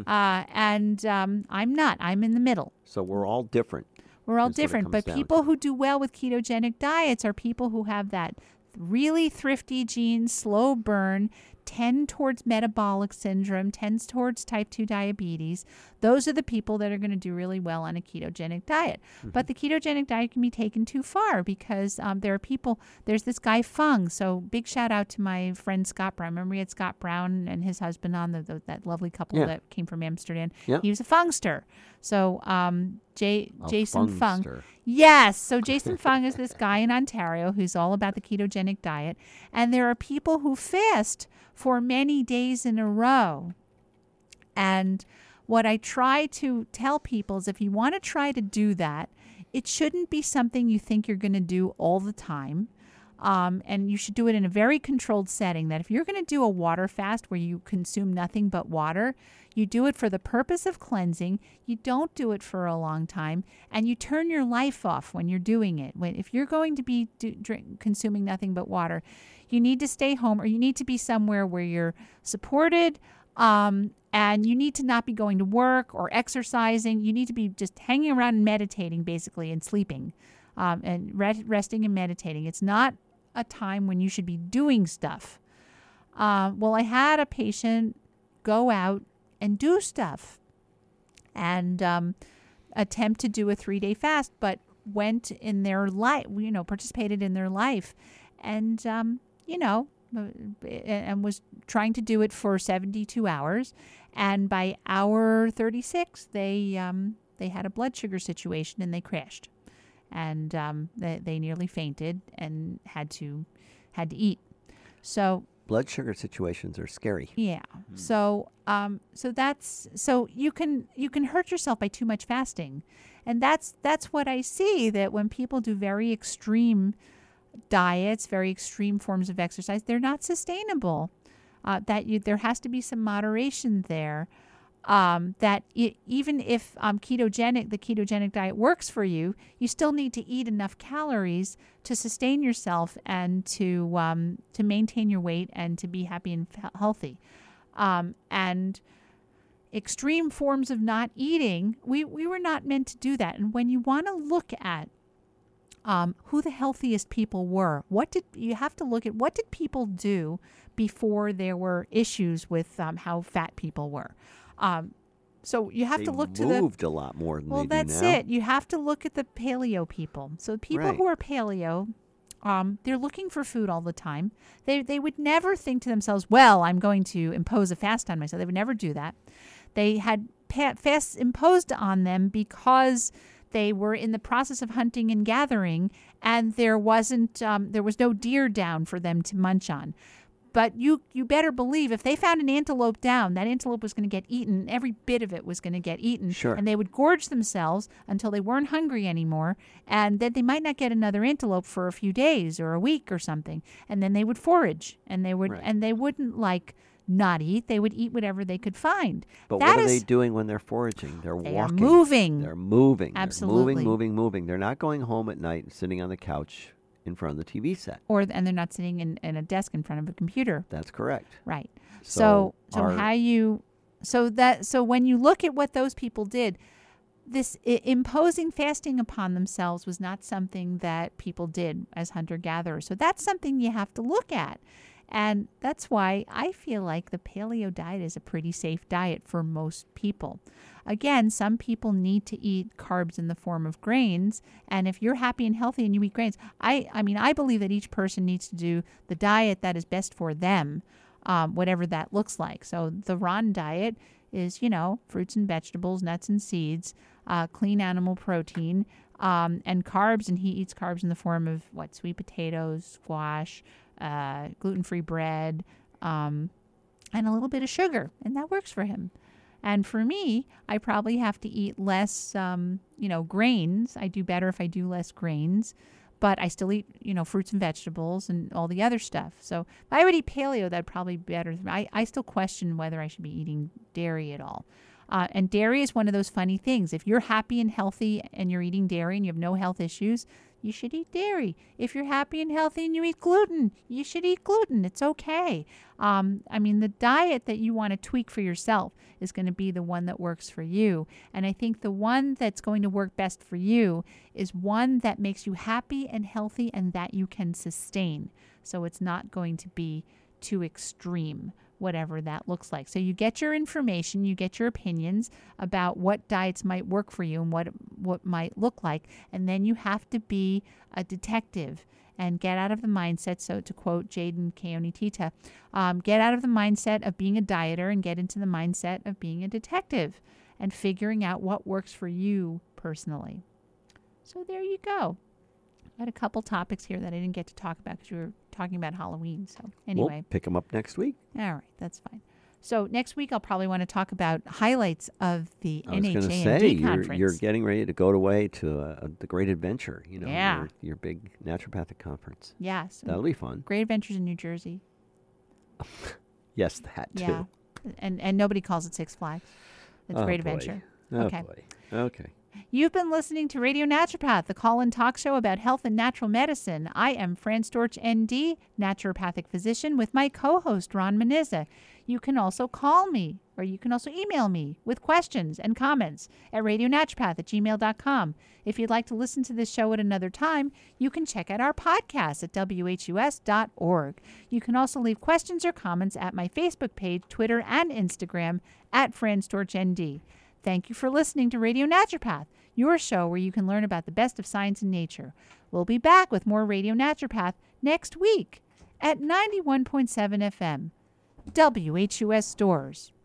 [SPEAKER 1] And I'm not. I'm in the middle.
[SPEAKER 2] So we're all different.
[SPEAKER 1] We're all different. But people who do well with ketogenic diets are people who have that really thrifty genes, slow burn, tend towards metabolic syndrome, tends towards type 2 diabetes. Those are the people that are going to do really well on a ketogenic diet. But the ketogenic diet can be taken too far because there's this guy Fung. So big shout out to my friend Scott Brown. Remember we had Scott Brown and his husband on, that lovely couple that came from Amsterdam.
[SPEAKER 2] Yeah.
[SPEAKER 1] He was a Fungster. So Jason Fung.
[SPEAKER 2] Fungster.
[SPEAKER 1] Yes. So Jason Fung is this guy in Ontario who's all about the ketogenic diet. And there are people who fast for many days in a row. And what I try to tell people is if you want to try to do that, it shouldn't be something you think you're going to do all the time. And you should do it in a very controlled setting. That if you're going to do a water fast where you consume nothing but water, you do it for the purpose of cleansing. You don't do it for a long time, and you turn your life off when you're doing it. If you're going to be consuming nothing but water, you need to stay home, or you need to be somewhere where you're supported, and you need to not be going to work or exercising. You need to be just hanging around and meditating, basically, and sleeping, and resting and meditating. It's not a time when you should be doing stuff. Well, I had a patient go out and do stuff and attempt to do a 3-day fast, but went in their life, participated in their life and, and was trying to do it for 72 hours. And by hour 36, they had a blood sugar situation and they crashed. And they nearly fainted and had to eat. So
[SPEAKER 2] blood sugar situations are scary.
[SPEAKER 1] Yeah. So you can hurt yourself by too much fasting, and that's what I see, that when people do very extreme diets, very extreme forms of exercise, they're not sustainable. There has to be some moderation there. Even if the ketogenic diet works for you, you still need to eat enough calories to sustain yourself and to maintain your weight and to be happy and healthy. And extreme forms of not eating, we were not meant to do that. And when you want to look at who the healthiest people were, you have to look at what did people do before there were issues with how fat people were. So you have to look to
[SPEAKER 2] They moved a lot more than they do now.
[SPEAKER 1] Well, that's it. You have to look at the paleo people. So people who are paleo, they're looking for food all the time. They would never think to themselves, well, I'm going to impose a fast on myself. They would never do that. They had fasts imposed on them because they were in the process of hunting and gathering, and there was no deer down for them to munch on. But you better believe if they found an antelope down, that antelope was going to get eaten. Every bit of it was going to get eaten.
[SPEAKER 2] Sure.
[SPEAKER 1] And they would gorge themselves until they weren't hungry anymore. And then they might not get another antelope for a few days or a week or something. And then they would forage. And they wouldn't not eat. They would eat whatever they could find.
[SPEAKER 2] But what are they doing when they're foraging? They're walking.
[SPEAKER 1] Are moving.
[SPEAKER 2] They're moving.
[SPEAKER 1] Absolutely.
[SPEAKER 2] They're moving. They're not going home at night and sitting on the couch in front of the TV set.
[SPEAKER 1] And they're not sitting in a desk in front of a computer.
[SPEAKER 2] That's correct.
[SPEAKER 1] Right. So when you look at what those people did, imposing fasting upon themselves was not something that people did as hunter-gatherers. So that's something you have to look at. And that's why I feel like the paleo diet is a pretty safe diet for most people. Again, some people need to eat carbs in the form of grains. And if you're happy and healthy and you eat grains, I believe that each person needs to do the diet that is best for them, whatever that looks like. So the Ron diet is, fruits and vegetables, nuts and seeds, clean animal protein, and carbs. And he eats carbs in the form of sweet potatoes, squash, gluten-free bread, and a little bit of sugar. And that works for him. And for me, I probably have to eat less, grains. I do better if I do less grains. But I still eat, fruits and vegetables and all the other stuff. So if I would eat paleo, that'd probably be better. I still question whether I should be eating dairy at all. And dairy is one of those funny things. If you're happy and healthy and you're eating dairy and you have no health issues, you should eat dairy. If you're happy and healthy and you eat gluten, you should eat gluten. It's okay. The diet that you want to tweak for yourself is going to be the one that works for you. And I think the one that's going to work best for you is one that makes you happy and healthy and that you can sustain. So it's not going to be too extreme, whatever that looks like. So you get your information, you get your opinions about what diets might work for you and what might look like. And then you have to be a detective and get out of the mindset. So to quote Jaden Keonitita, get out of the mindset of being a dieter and get into the mindset of being a detective and figuring out what works for you personally. So there you go. I had a couple topics here that I didn't get to talk about because we were talking about Halloween. So anyway.
[SPEAKER 2] We'll pick them up next week.
[SPEAKER 1] All right. That's fine. So next week, I'll probably want to talk about highlights of the
[SPEAKER 2] I was going to
[SPEAKER 1] NHAND
[SPEAKER 2] say,
[SPEAKER 1] conference.
[SPEAKER 2] you're getting ready to go away to the Great Adventure,
[SPEAKER 1] Yeah.
[SPEAKER 2] your big naturopathic conference.
[SPEAKER 1] Yeah. So
[SPEAKER 2] That'll be fun.
[SPEAKER 1] Great Adventures in New Jersey.
[SPEAKER 2] Yes, that too.
[SPEAKER 1] Yeah. And nobody calls it Six Flags. It's Great
[SPEAKER 2] boy.
[SPEAKER 1] Adventure.
[SPEAKER 2] Oh,
[SPEAKER 1] Okay.
[SPEAKER 2] boy. Okay.
[SPEAKER 1] You've been listening to Radio Naturopath, the call-in talk show about health and natural medicine. I am Fran Storch, ND, naturopathic physician, with my co-host, Ron Menizza. You can also call me, or you can also email me with questions and comments at radionaturopath@gmail.com. If you'd like to listen to this show at another time, you can check out our podcast at whus.org. You can also leave questions or comments at my Facebook page, Twitter, and Instagram at Fran Storch, ND. Thank you for listening to Radio Naturopath, your show where you can learn about the best of science and nature. We'll be back with more Radio Naturopath next week at 91.7 FM, WHUS Stores.